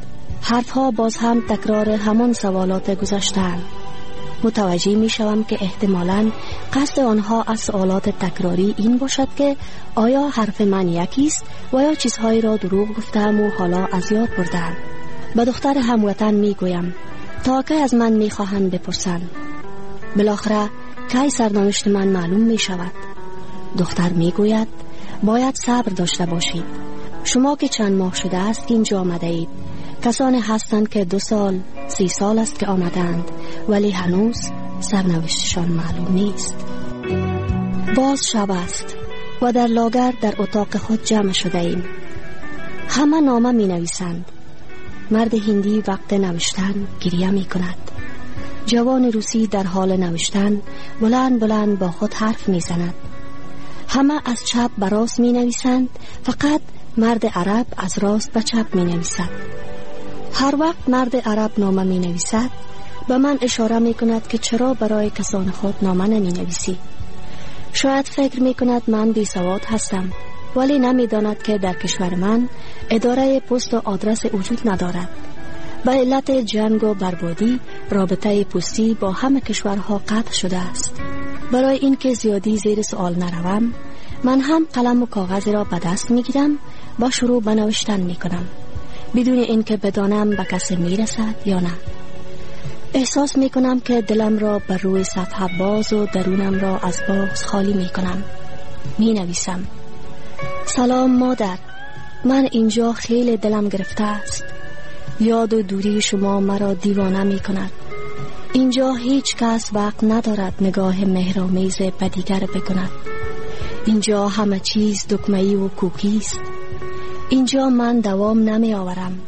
حرفها باز هم تکرار همان سوالات گذشته‌اند. متوجه می شوم که احتمالاً قصد آنها از سوالات تکراری این باشد که آیا حرف من یکیست و یا چیزهایی را دروغ گفتم و حالا از یاد بردم. به دختر هموطن می گویم تا که از من می خواهند بپرسند. بالاخره کی سرنوشت من معلوم می شود. دختر می گوید باید صبر داشته باشید. شما که چند ماه شده است که اینجا آمده اید، کسانی هستند که دو سال سی سال است که آمدند ولی هنوز سرنوشتشان معلوم نیست. باز شب است و در لاگر در اتاق خود جمع شده ایم. همه نامه می نویسند. مرد هندی وقت نوشتن گریه می کند. جوان روسی در حال نوشتن بلند بلند با خود حرف می زند. همه از چپ به راست می نویسند، فقط مرد عرب از راست به چپ می نویسد. هر وقت مرد عرب نامه می نویسد به من اشاره می کند که چرا برای کسان خود نامه نمی نویسی. شاید فکر می کند من بی سواد هستم، ولی نمی داند که در کشور من اداره پست و آدرس وجود ندارد. به علت جنگ و بربادی رابطه پستی با همه کشورها قطع شده است. برای اینکه زیادی زیر سوال نروم، من هم قلم و کاغذ را به دست می گیرم و شروع به نوشتن می کنم، بدون اینکه بدانم به کسی می رسد یا نه. احساس می کنم که دلم را بر روی صفحه باز و درونم را از باز خالی می کنم. می نویسم: سلام مادر، من اینجا خیلی دلم گرفته است. یاد و دوری شما مرا دیوانه می کند. اینجا هیچ کس وقت ندارد نگاه مهرآمیز به دیگر بکند. اینجا همه چیز دکمه‌ای و کوکی است. اینجا من دوام نمی آورم.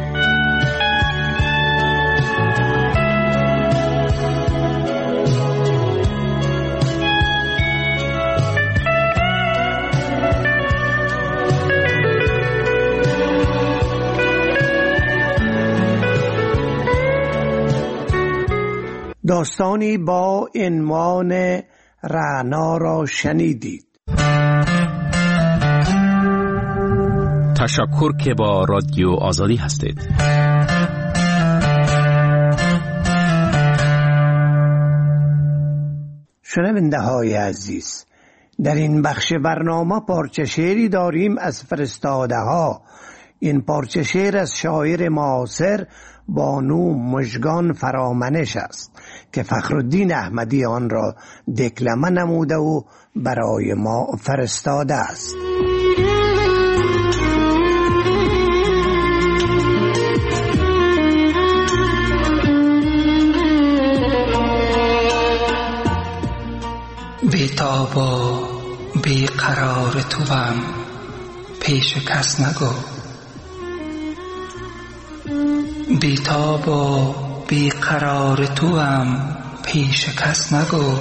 داستانی با عنوان رعنا را شنیدید. تشکر که با رادیو آزادی هستید. شنونده های عزیز، در این بخش برنامه پارچه شعری داریم از فرستاده ها. این پارچه شعر از شاعر معاصر بانو مژگان فرامنش است که فخرالدین احمدی آن را دکلمه نموده و برای ما فرستاده است. بی‌تاب و بی‌قرار توام، پیش کس نگو. بی‌تاب و بی‌قرار توام، پیش کس نگو.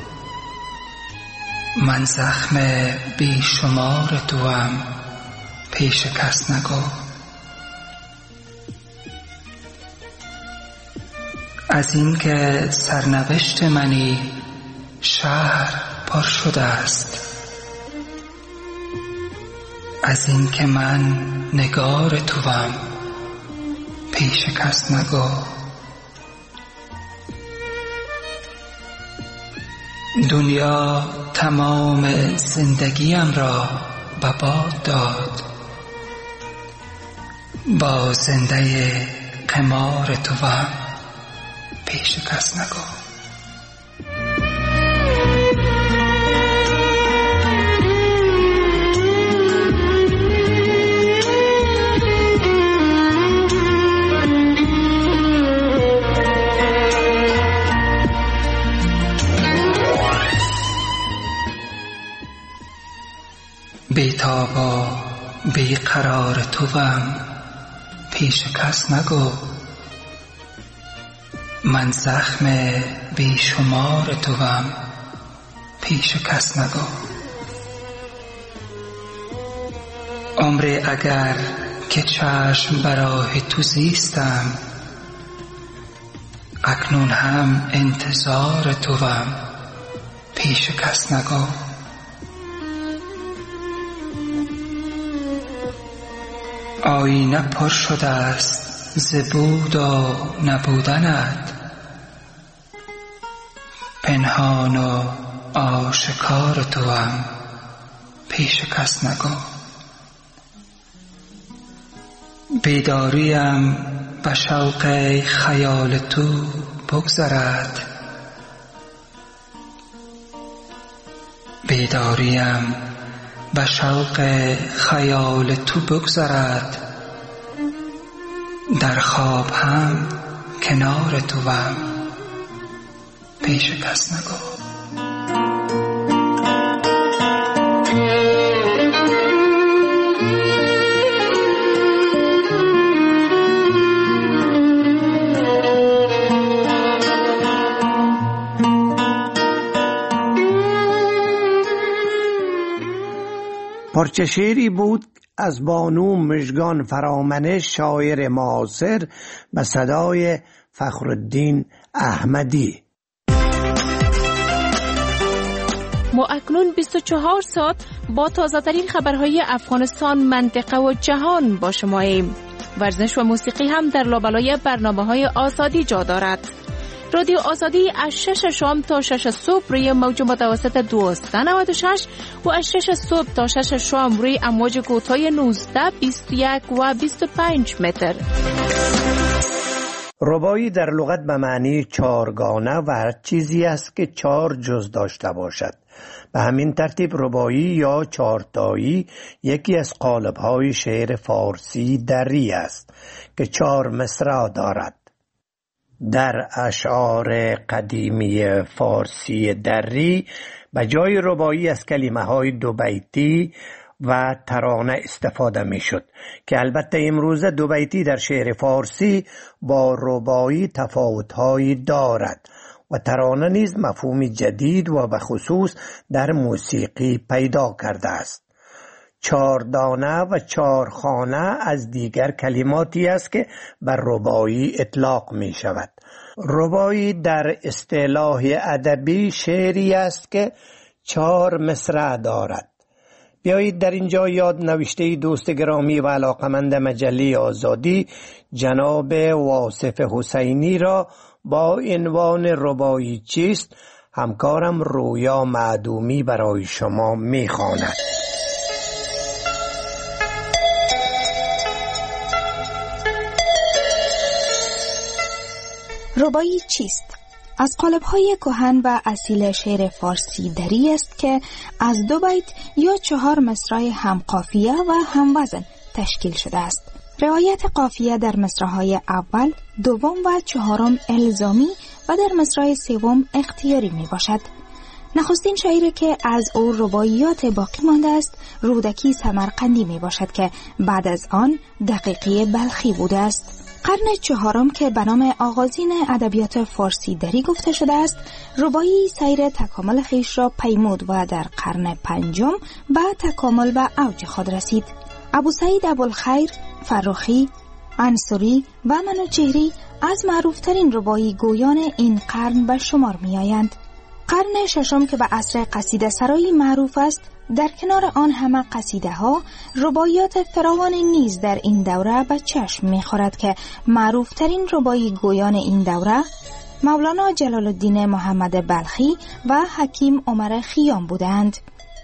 من زخم بیشمار توام، پیش کس نگو. از این که سرنوشت منی شهر پر شده است، از این که من نگار توام، پیش کس نگو. دنیا تمام زندگیم را به باد داد، با زنده قمار توام، پیش کس نگو. بی‌تاب و بی‌قرار توام، پیش کس نگو. من زخم بیشمار توام، پیش کس نگو. عمری اگر که چشم برای تو زیستم، اکنون هم انتظار توام، پیش کس نگو. آینه پر شده است ز بود و نبودنت، پنهان و آشکار توام پیش کس نگو. بیداریم به شوق خیال تو بگذرد، بیداریم به شوق خیال تو بگذرد، در خواب هم کنار توام پیش کس نگو. پارچه شعری بود از بانو مژگان فرامنه، شاعر معاصر، به صدای فخرالدین احمدی. ما اکنون بیست و چهار ساعت با تازه‌ترین خبرهای افغانستان، منطقه و جهان با شماییم. ورزش و موسیقی هم در لابلای برنامه‌های آزادی جا دارد. رادیو آزادی از شش شام تا شش صبح روی موج متوسط دویست و نود و شش و از شش صبح تا شش شام روی امواج کوتاه نوزده، بیست و یک و بیست و پنج متر. ربایی در لغت به معنی چارگانه و هر چیزی است که چار جز داشته باشد. به همین ترتیب ربایی یا چارتایی یکی از قالب‌های شعر فارسی دری است که چار مصرع دارد. در اشعار قدیمی فارسی دری به جای ربایی از کلمه های دو بیتی و ترانه استفاده می شد که البته امروزه دو بیتی در شعر فارسی با ربایی تفاوت‌هایی دارد و ترانه نیز مفهوم جدید و به خصوص در موسیقی پیدا کرده است. چاردانه و چارخانه از دیگر کلماتی است که بر ربایی اطلاق می شود. ربایی در اصطلاح ادبی شعری است که چهار مصرع دارد. بیایید در اینجا یاد نوشته دوست گرامی و علاقمند مجله آزادی جناب واصف حسینی را با عنوان ربایی چیست همکارم رویا معدومی برای شما می خواند. ربایی چیست؟ از قالب‌های کهن و اصیل شعر فارسی دری است که از دو بیت یا چهار مصرع هم قافیه و هم وزن تشکیل شده است. رعایت قافیه در مصرع‌های اول، دوم و چهارم الزامی و در مصرع سوم اختیاری می باشد. نخستین شاعری که از او رباعیات باقی مانده است رودکی سمرقندی می باشد که بعد از آن دقیقی بلخی بوده است. قرن چهارم که به نام آغازین ادبیات فارسی دری گفته شده است، رباعی سیر تکامل خویش را پیمود و در قرن پنجم به تکامل و اوج خود رسید. ابوسعید ابوالخیر، فرخی، انصاری و منوچهری از معروفترین رباعی گویان این قرن به شمار می آیند. قرن ششم که به عصر قصیده سرایی معروف است، در کنار آن همه قصیده ها رباعیات فراوان نیز در این دوره به چشم می خورد که معروفترین رباعی گویان این دوره مولانا جلال الدین محمد بلخی و حکیم عمر خیام بودند.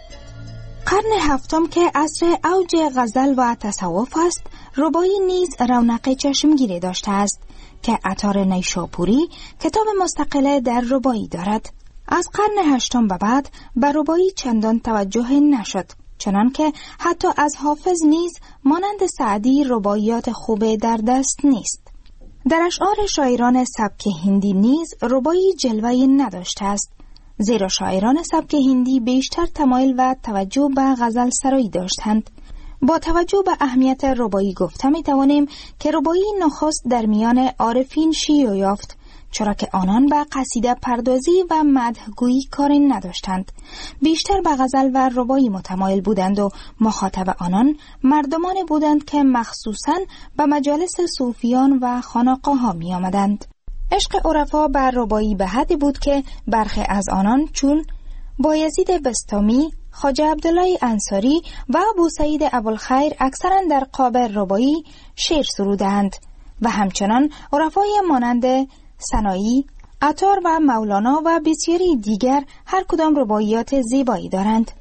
قرن هفتم که عصر اوج غزل و تصوف است، رباعی نیز رونق چشمگیری داشته است که عطار نیشاپوری کتاب مستقل در رباعی دارد. از قرن هشتم به بعد به رباعی چندان توجه نشد، چنان که حتی از حافظ نیز مانند سعدی رباعیات خوب در دست نیست. در اشعار شاعران سبک هندی نیز رباعی جلوه‌ای نداشته است، زیرا شاعران سبک هندی بیشتر تمایل و توجه به غزل سرایی داشتند. با توجه به اهمیت رباعی گفته می توانیم که رباعی نخست در میان عارفین شیوع یافت، چرا که آنان به قصیده پردازی و مدحگویی کاری نداشتند. بیشتر به غزل و رباعی متمایل بودند و مخاطب آنان مردمانی بودند که مخصوصاً به مجالس صوفیان و خانقاه ها می آمدند. عشق عرفا بر رباعی به حدی بود که برخی از آنان چون بایزید بستامی، خواجه عبدالله انصاری و ابوسعید ابوالخیر اکثرا در قابل رباعی شعر سرودند. و همچنان عرفای مانند سنایی، عطار و مولانا و بسیاری دیگر هر کدام رباعیات زیبایی دارند.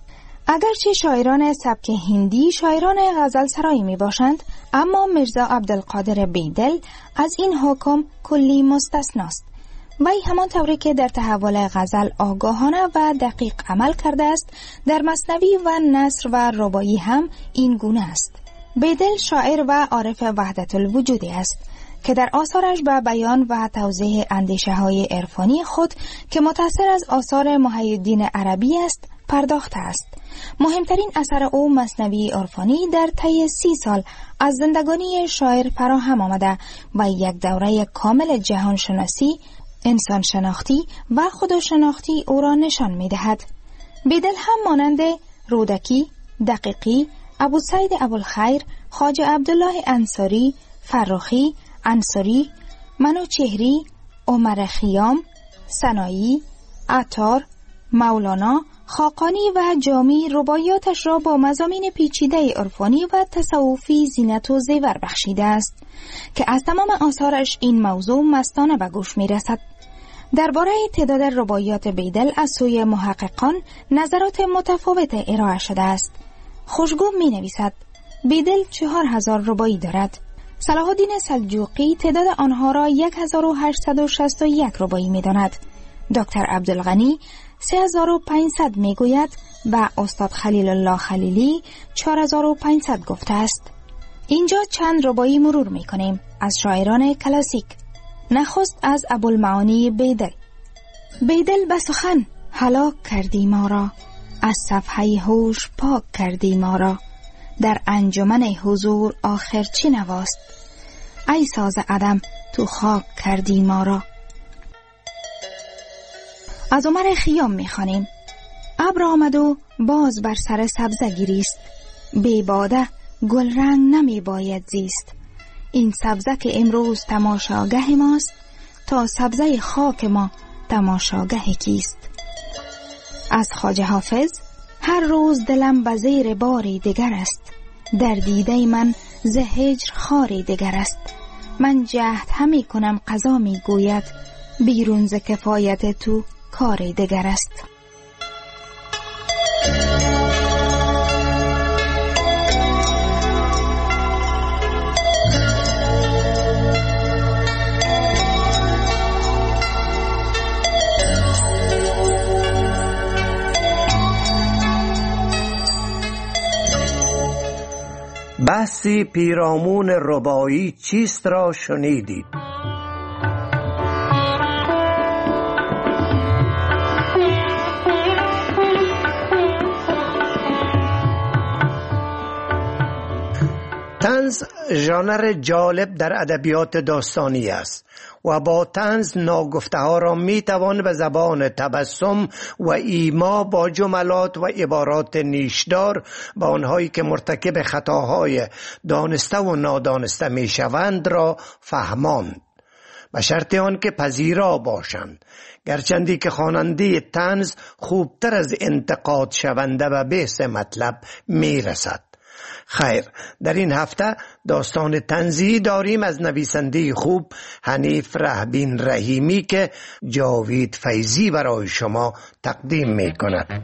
اگرچه شاعران سبک هندی شاعران غزل سرایی می باشند، اما میرزا عبدالقادر بیدل از این حکم کلی مستثناست. وی همان طوری که در تحول غزل آگاهانه و دقیق عمل کرده است، در مثنوی و نثر و رباعی هم این گونه است. بیدل شاعر و عارف وحدت الوجودی است که در آثارش به بیان و توضیح اندیشه های عرفانی خود که متأثر از آثار محی الدین عربی است پرداخته است. مهمترین اثر او مثنوی عرفانی در طی سی سال از زندگانی شاعر فراهم آمده و یک دوره کامل جهان شناسی، انسان شناختی و خودشناختی او را نشان می دهد. بیدل هم مانند رودکی، دقیقی، ابو سعید ابوالخیر، خواجه عبدالله انصاری، فرخی، انصاری، منوچهری، عمر خیام، سنایی، عطار، مولانا، خاقانی و جامی رباعیاتش را با مضامین پیچیده عرفانی و تصوفی زینت و زیور بخشیده است که از تمام آثارش این موضوع مستانه به گوش می رسد. درباره تعداد رباعیات بیدل از سوی محققان نظرات متفاوت ارائه شده است. خوشگو می نویسد بیدل چهار هزار رباعی دارد. صلاح الدین سلجوقی تعداد آنها را یک هزار و هشتصد و شصت و یک رباعی می داند. دکتر عبدالغنی سه هزار و پانصد می گوید و استاد خلیل الله خلیلی چهار هزار و پانصد گفته است. اینجا چند رباعی مرور می کنیم از شاعران کلاسیک. نخست از ابوالمعانی بیدل. بیدل به سخن هلاک کردی ما را، از صفحه هوش پاک کردی ما را، در انجمن حضور آخر چی نواست، ای ساز عدم تو خاک کردی ما را. از عمر خیام میخوانیم. ابر آمد و باز بر سر سبزه گریست، بی باده گل رنگ نمی باید زیست. این سبزه که امروز تماشاگه ماست، تا سبزه خاک ما تماشاگه کیست. از خواجه حافظ هر روز دلم به زیر باری دگر است، در دیده من ز هجر خاری دگر است. من جهد همی کنم قضا می گوید، بیرون ز کفایت تو کاری دگر است. بحثی پیرامون رباعی چیست را شنیدید. طنز ژانر جالب در ادبیات داستانی است و با طنز ناگفته ها را می توان به زبان تبسم و ایما با جملات و عبارات نیشدار به آنهایی که مرتکب خطاهای دانسته و نادانسته می شوند را فهماند، به شرط آن که پذیرا باشند، گرچندی که خواننده طنز خوبتر از انتقاد شونده و بحث مطلب می رسد. خیر، در این هفته داستان طنزی داریم از نویسنده خوب حنیف رهبین رحیمی که جاوید فیضی برای شما تقدیم می کند.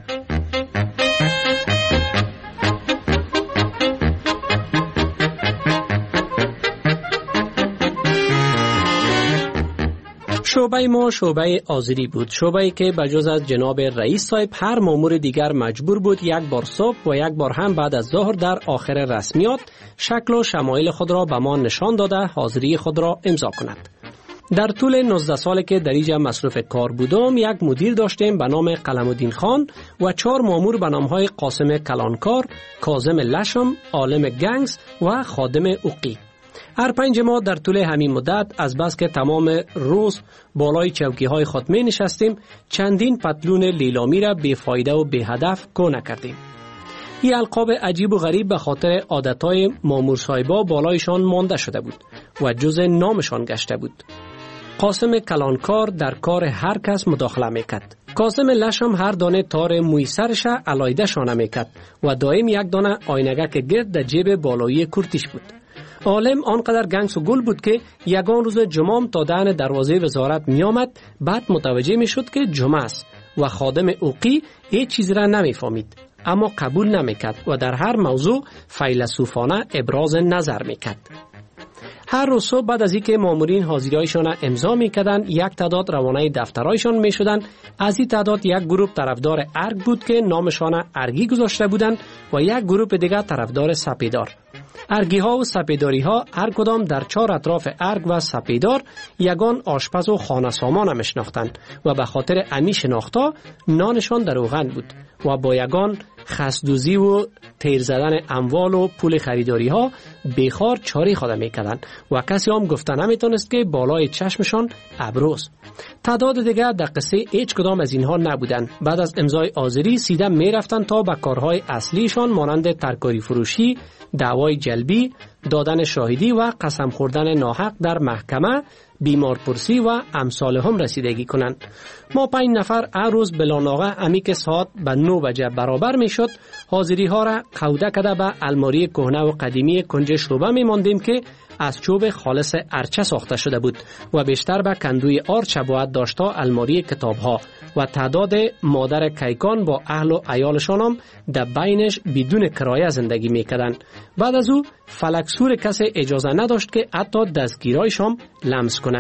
شعبه ما شعبه آذری بود، شعبه‌ای که بجز از جناب رئیس صاحب هر مامور دیگر مجبور بود یک بار صبح و یک بار هم بعد از ظهر در آخر رسمیات شکل و شمایل خود را به ما نشان داده حاضری خود را امضا کند. در طول نوزده سالی که در اینجا مصروف کار بودم، یک مدیر داشتیم به نام قلم‌الدین خان و چهار مامور به نام‌های قاسم کلانکار، کاظم لشم، عالم گنگس و خادم اوقی. هر پنج ما در طول همین مدت از بس که تمام روز بالای چوکی های خود می نشستیم، چندین پتلون لیلامی را بیفایده و بی هدف کو نکردیم. این القاب عجیب و غریب به خاطر عادتهای مامور صاحبا بالایشان مانده شده بود و جز نامشان گشته بود. قاسم کلانکار در کار هر کس مداخله میکرد. کاظم لشم هر دانه تار موی سرش علایده شانه میکرد و دائم یک دانه آینگک گرد در جیب بالایی کرتیش بود. عالم آنقدر گنگس و گل بود که یگان روز جمعه تا دهن دروازه وزارت می آمد، بعد متوجه می شد که جمعه است و خادم اوقی هیچ چیز را نمی فهمید، اما قبول نمی کرد و در هر موضوع فیلسوفانه ابراز نظر می کرد. هر روز صبح بعد از اینکه مامورین حاضری‌هایشان امضا می‌کردند، یک تعداد روانه دفترهایشان می‌شدند. از این تعداد یک گروه طرفدار ارگ بود که نامشان ارگی گذاشته بودند و یک گروه دیگر طرفدار سپیدار. ارگی ها و سپیداری ها هر کدام در چهار اطراف ارگ و سپیدار یگان آشپز و خانه سامان میشناختند و به خاطر امی شناختا نانشان در روغن بود و با یگان خسدوزی و تیر زدن اموال و پول خریداری ها بیخار چاری خود میکردند و کسی هم گفته نمیتونست که بالای چشمشان ابروست. تعداد دیگر در قصه هیچ کدام از اینها نبودند. بعد از امضای آذری سیده میرفتند تا به کارهای اصلیشان مانند ترکاری فروشی، دعوای جلبی، دادن شاهدی و قسم خوردن ناحق در محکمه، بیمارپرسی و امثال هم رسیدگی کنند. ما پنج نفر هر روز بلاناغه امی که ساعت به نو بجه برابر می شد حاضری ها را قوده کده به الماری کهنه و قدیمی کنج شعبه می ماندیم که از چوب خالص ارچه ساخته شده بود و بیشتر به کندوی آرچ بود داشتا الماری کتاب ها و تعداد مادر کیکان با اهل و عیالشان هم در بینش بدون کرایه زندگی می کردند. بعد از او فلکسور کسی اجازه نداشت که حتی دستگیرایش هم لمس کنه.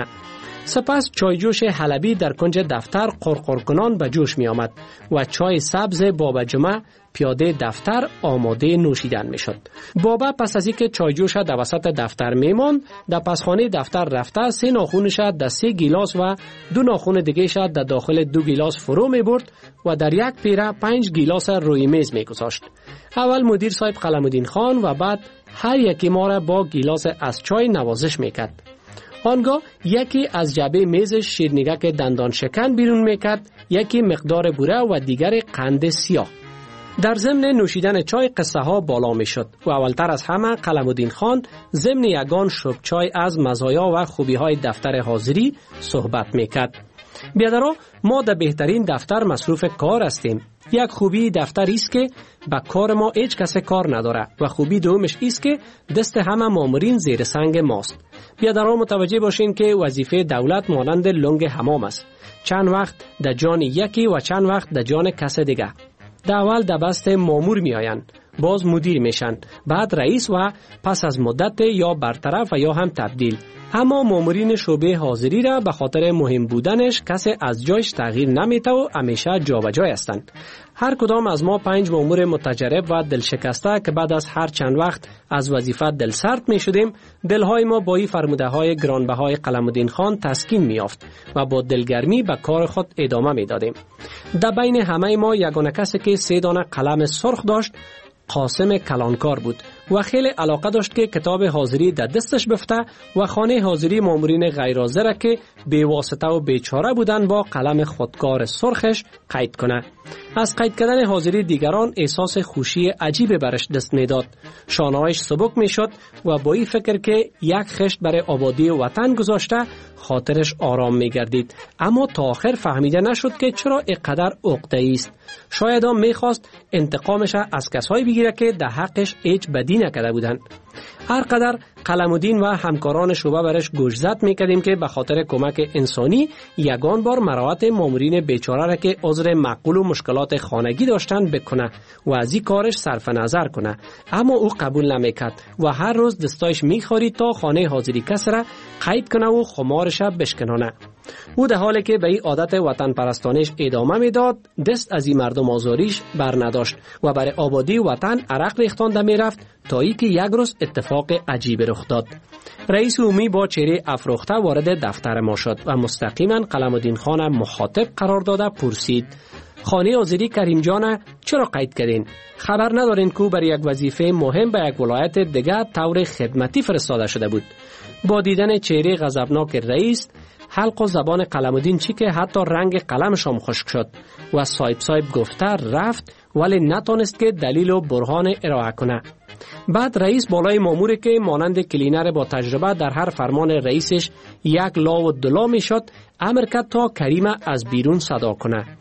سپس چای جوش حلبی در کنج دفتر قرقر کنان به جوش می آمد و چای سبز بابا جمعه پیاده دفتر آماده نوشیدن می شد. بابا پس از اینکه چای جوش در وسط دفتر می ماند، در پسخانه دفتر رفته سه ناخونش در سه گیلاس و دو ناخون دیگه شد در داخل دو گیلاس فرو می برد و در یک پیره پنج گیلاس روی میز می گذاشت. اول مدیر صاحب قلمالدین خان و بعد هر یکی ما را با گیلاس از چای نوازش می کرد. آنگاه یکی از جعبه میزش شیرنیگک دندان شکن بیرون میکرد، یکی مقدار بوره و دیگر قند سیاه. در ضمن نوشیدن چای قصه ها بالا می شد و اولتر از همه قلمالدین خان ضمن یگان شب چای از مزایا و خوبی های دفتر حاضری صحبت می کرد. بیادرها، ما در بهترین دفتر مصروف کار هستیم. یک خوبی دفتری است که با کار ما هیچ کس کار نداره و خوبی دومش است که دست همه مامورین زیر سنگ ماست. بیادرها متوجه باشین که وظیفه دولت مانند لنگ حمام است. چند وقت در جان یکی و چند وقت در جان کس دیگه. در اول در بست مامور می آیند، باز مدیر میشن، بعد رئیس و پس از مدت یا برطرف و یا هم تبدیل. اما مامورین شعبه حاضری را به خاطر مهم بودنش کسی از جایش تغییر نمیته و همیشه جابجا هستند. هر کدام از ما پنج مامور متجرب و دلشکسته که بعد از هر چند وقت از وظیفه دلسرد می شدیم، دلهای ما با این فرموده های گرانبهای قلمالدین خان تسکین می یافت و با دلگرمی به کار خود ادامه می دادیم. در بین همه ما یگانه کسی که سه دانه قلم سرخ داشت قاسم کلانکار بود و خیلی علاقه داشت که کتاب حاضری در دستش بفته و خانه حاضری مامورین غیر حاضر که بی واسطه و بیچاره بودن با قلم خودکار سرخش قید کنه. از قید کردن حاضری دیگران احساس خوشی عجیب برش دست میداد. شانه‌هایش سبک میشد و با این فکر که یک خشت برای آبادی وطن گذاشته خاطرش آرام میگردید. اما تا آخر فهمیده نشد که چرا اینقدر عقده‌ای است. شاید هم میخواست انتقامش از کسایی بگیره که در حقش هیچ بدی نکرده بودند. هر قدر قلمالدین و همکاران شعبه برش گوشزد میکردیم که به خاطر کمک انسانی یگان بار مراعات مامورین بیچاره را که عذر معقول و مشکلات خانگی داشتن بکنه و از این کارش صرف نظر کنه، اما او قبول نمیکرد و هر روز دستایش میخورید تا خانه حاضری کس را قید کنه و خمارش بشکنانه. او در حالی که به این عادت وطن پرستانش ادامه میداد، دست از این مردم آزاریش بر نداشت و برای آبادی وطن عرق ریختانده میرفت تا ای که یک روز اتفاق عجیب رخ داد. رئیس عمومی با چهره افروخته وارد دفتر ما شد و مستقیما قلمالدین خان مخاطب قرار داده پرسید: خانه حاضری کریم جان چرا قید کردین؟ خبر ندارین که برای یک وظیفه مهم به یک ولایت دیگر طور خدمتی فرستاده شده بود؟ با دیدن چهره غضبناک رئیس، حلق و زبان قلمالدین چی که حتی رنگ قلمش هم خشک شد و صاحب صاحب گفته رفت ولی نتونست که دلیل و برهان ارائه کنه. بعد رئیس بالای ماموری که مانند کلینر با تجربه در هر فرمان رئیسش یک لا و دلا می شد امر کرد تا کریم از بیرون صدا کنه.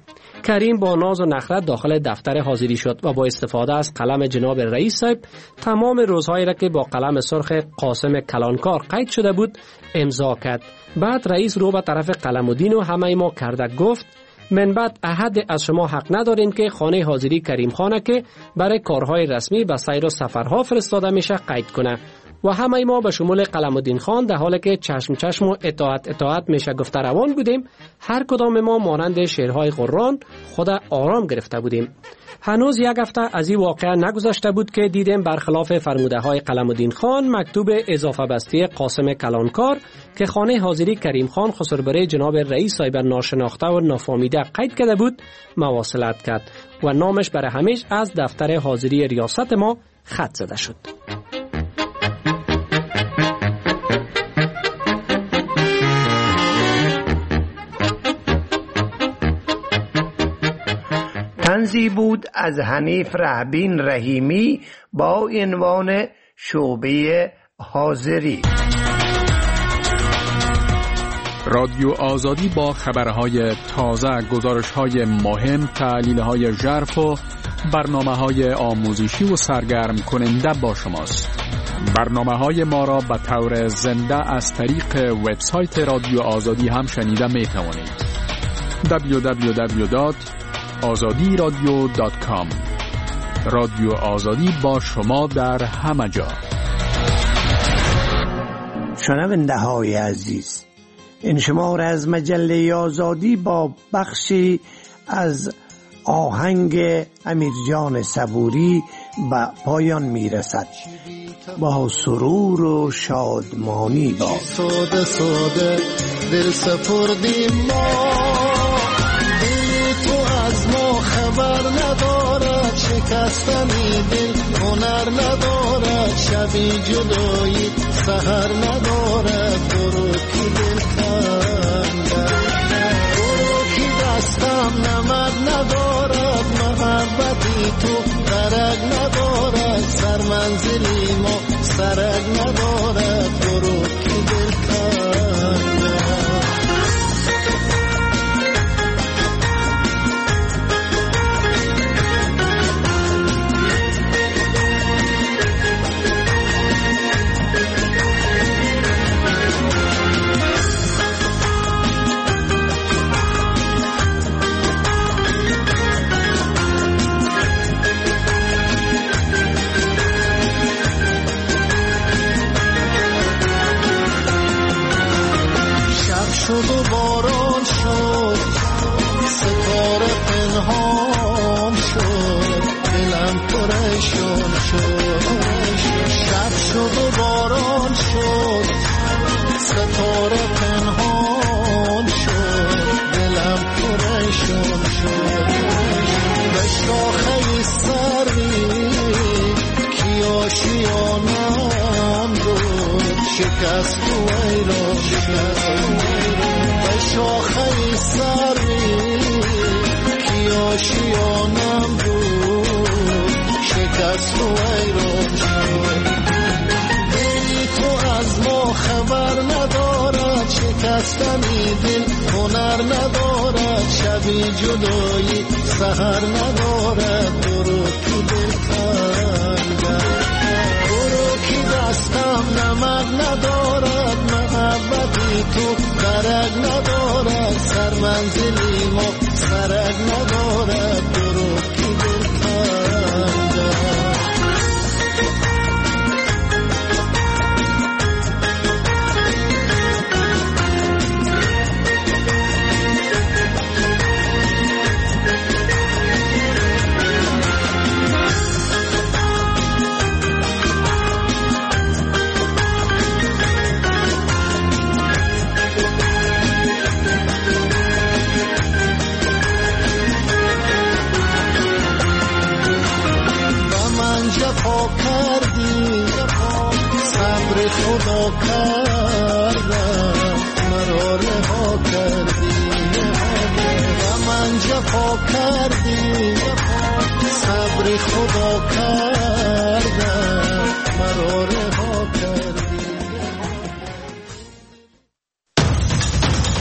کریم با ناز و نخرت داخل دفتر حاضری شد و با استفاده از قلم جناب رئیس صاحب تمام روزهایی را که با قلم سرخ قاسم کلانکار قید شده بود امضا کرد. بعد رئیس رو به طرف قلم‌الدین و همه ما کرده گفت من بعد احد از شما حق ندارین که خانه حاضری کریم خانه که برای کارهای رسمی به سیر و سفرها فرستاده میشه قید کنه و همه ما به شمول قلم‌الدین خان در حالی که چشم چشم و اطاعت اطاعت میشه گفته روان بودیم، هر کدام ما مانند شیرهای قرآن خود آرام گرفته بودیم. هنوز یک هفته از این واقعه نگذشته بود که دیدیم برخلاف فرموده های قلم‌الدین خان مکتوب اضافه بسته قاسم کلانکار که خانه حاضری کریم خان خسربره جناب رئیس صاحب ناشناخته و نافهمیده قید کرده بود مواصلت کرد و نامش برای همیش از دفتر حاضری ریاست ما خط زده شد. طنزی بود از حنیف رهبین رحیمی با عنوان شعبه حاضری. رادیو آزادی با خبرهای تازه، گزارش‌های مهم، تحلیل‌های ژرف و برنامه‌های آموزشی و سرگرم کننده با شماست. برنامه‌های ما را به طور زنده از طریق وبسایت رادیو آزادی هم شنیده می‌توانید. دبلیو دبلیو دبلیو دات آزادی رادیو دات کام. رادیو آزادی با شما در همه جا. شنونده های عزیز، این شماره از مجله آزادی با بخشی از آهنگ امیرجان صبوری به پایان میرسد. با سرور و شادمانی با ساده ساده دل سپردیم ما، از ما خبر ندارد، شکستنی دل هنر ندارد، شبی جدایی سحر ندارد، برو کی دل کنده، برو کی دستم نمد ندارد، محبتی تو درک ندارد، سر منزلی ما سرک ندارد، برو کی دل کنده. شد و باران شد، ستاره پنهان شد، دلم پریشان شد. شب شد و باران شد، ستاره پنهان شد، دلم پریشان شد. به شاخه سری کی آشیانم بود، شکست و ویران شد. شاخه سری کی آشیانم بود، شکست و ویران شد. دلی تو از ما خبر ندارد، شکستنی دل هنر ندارد، شبی جدایی سحر ندارد، برو کی دل کنده، برو کی دستم نمک ندارد، محبتی تو درک ندارد، سر منزلی ما سرک ندارد، برو کی دل کنده. جفا کردی صبر خدا کردم، مرا رها کردی و من جفا کردی صبر خدا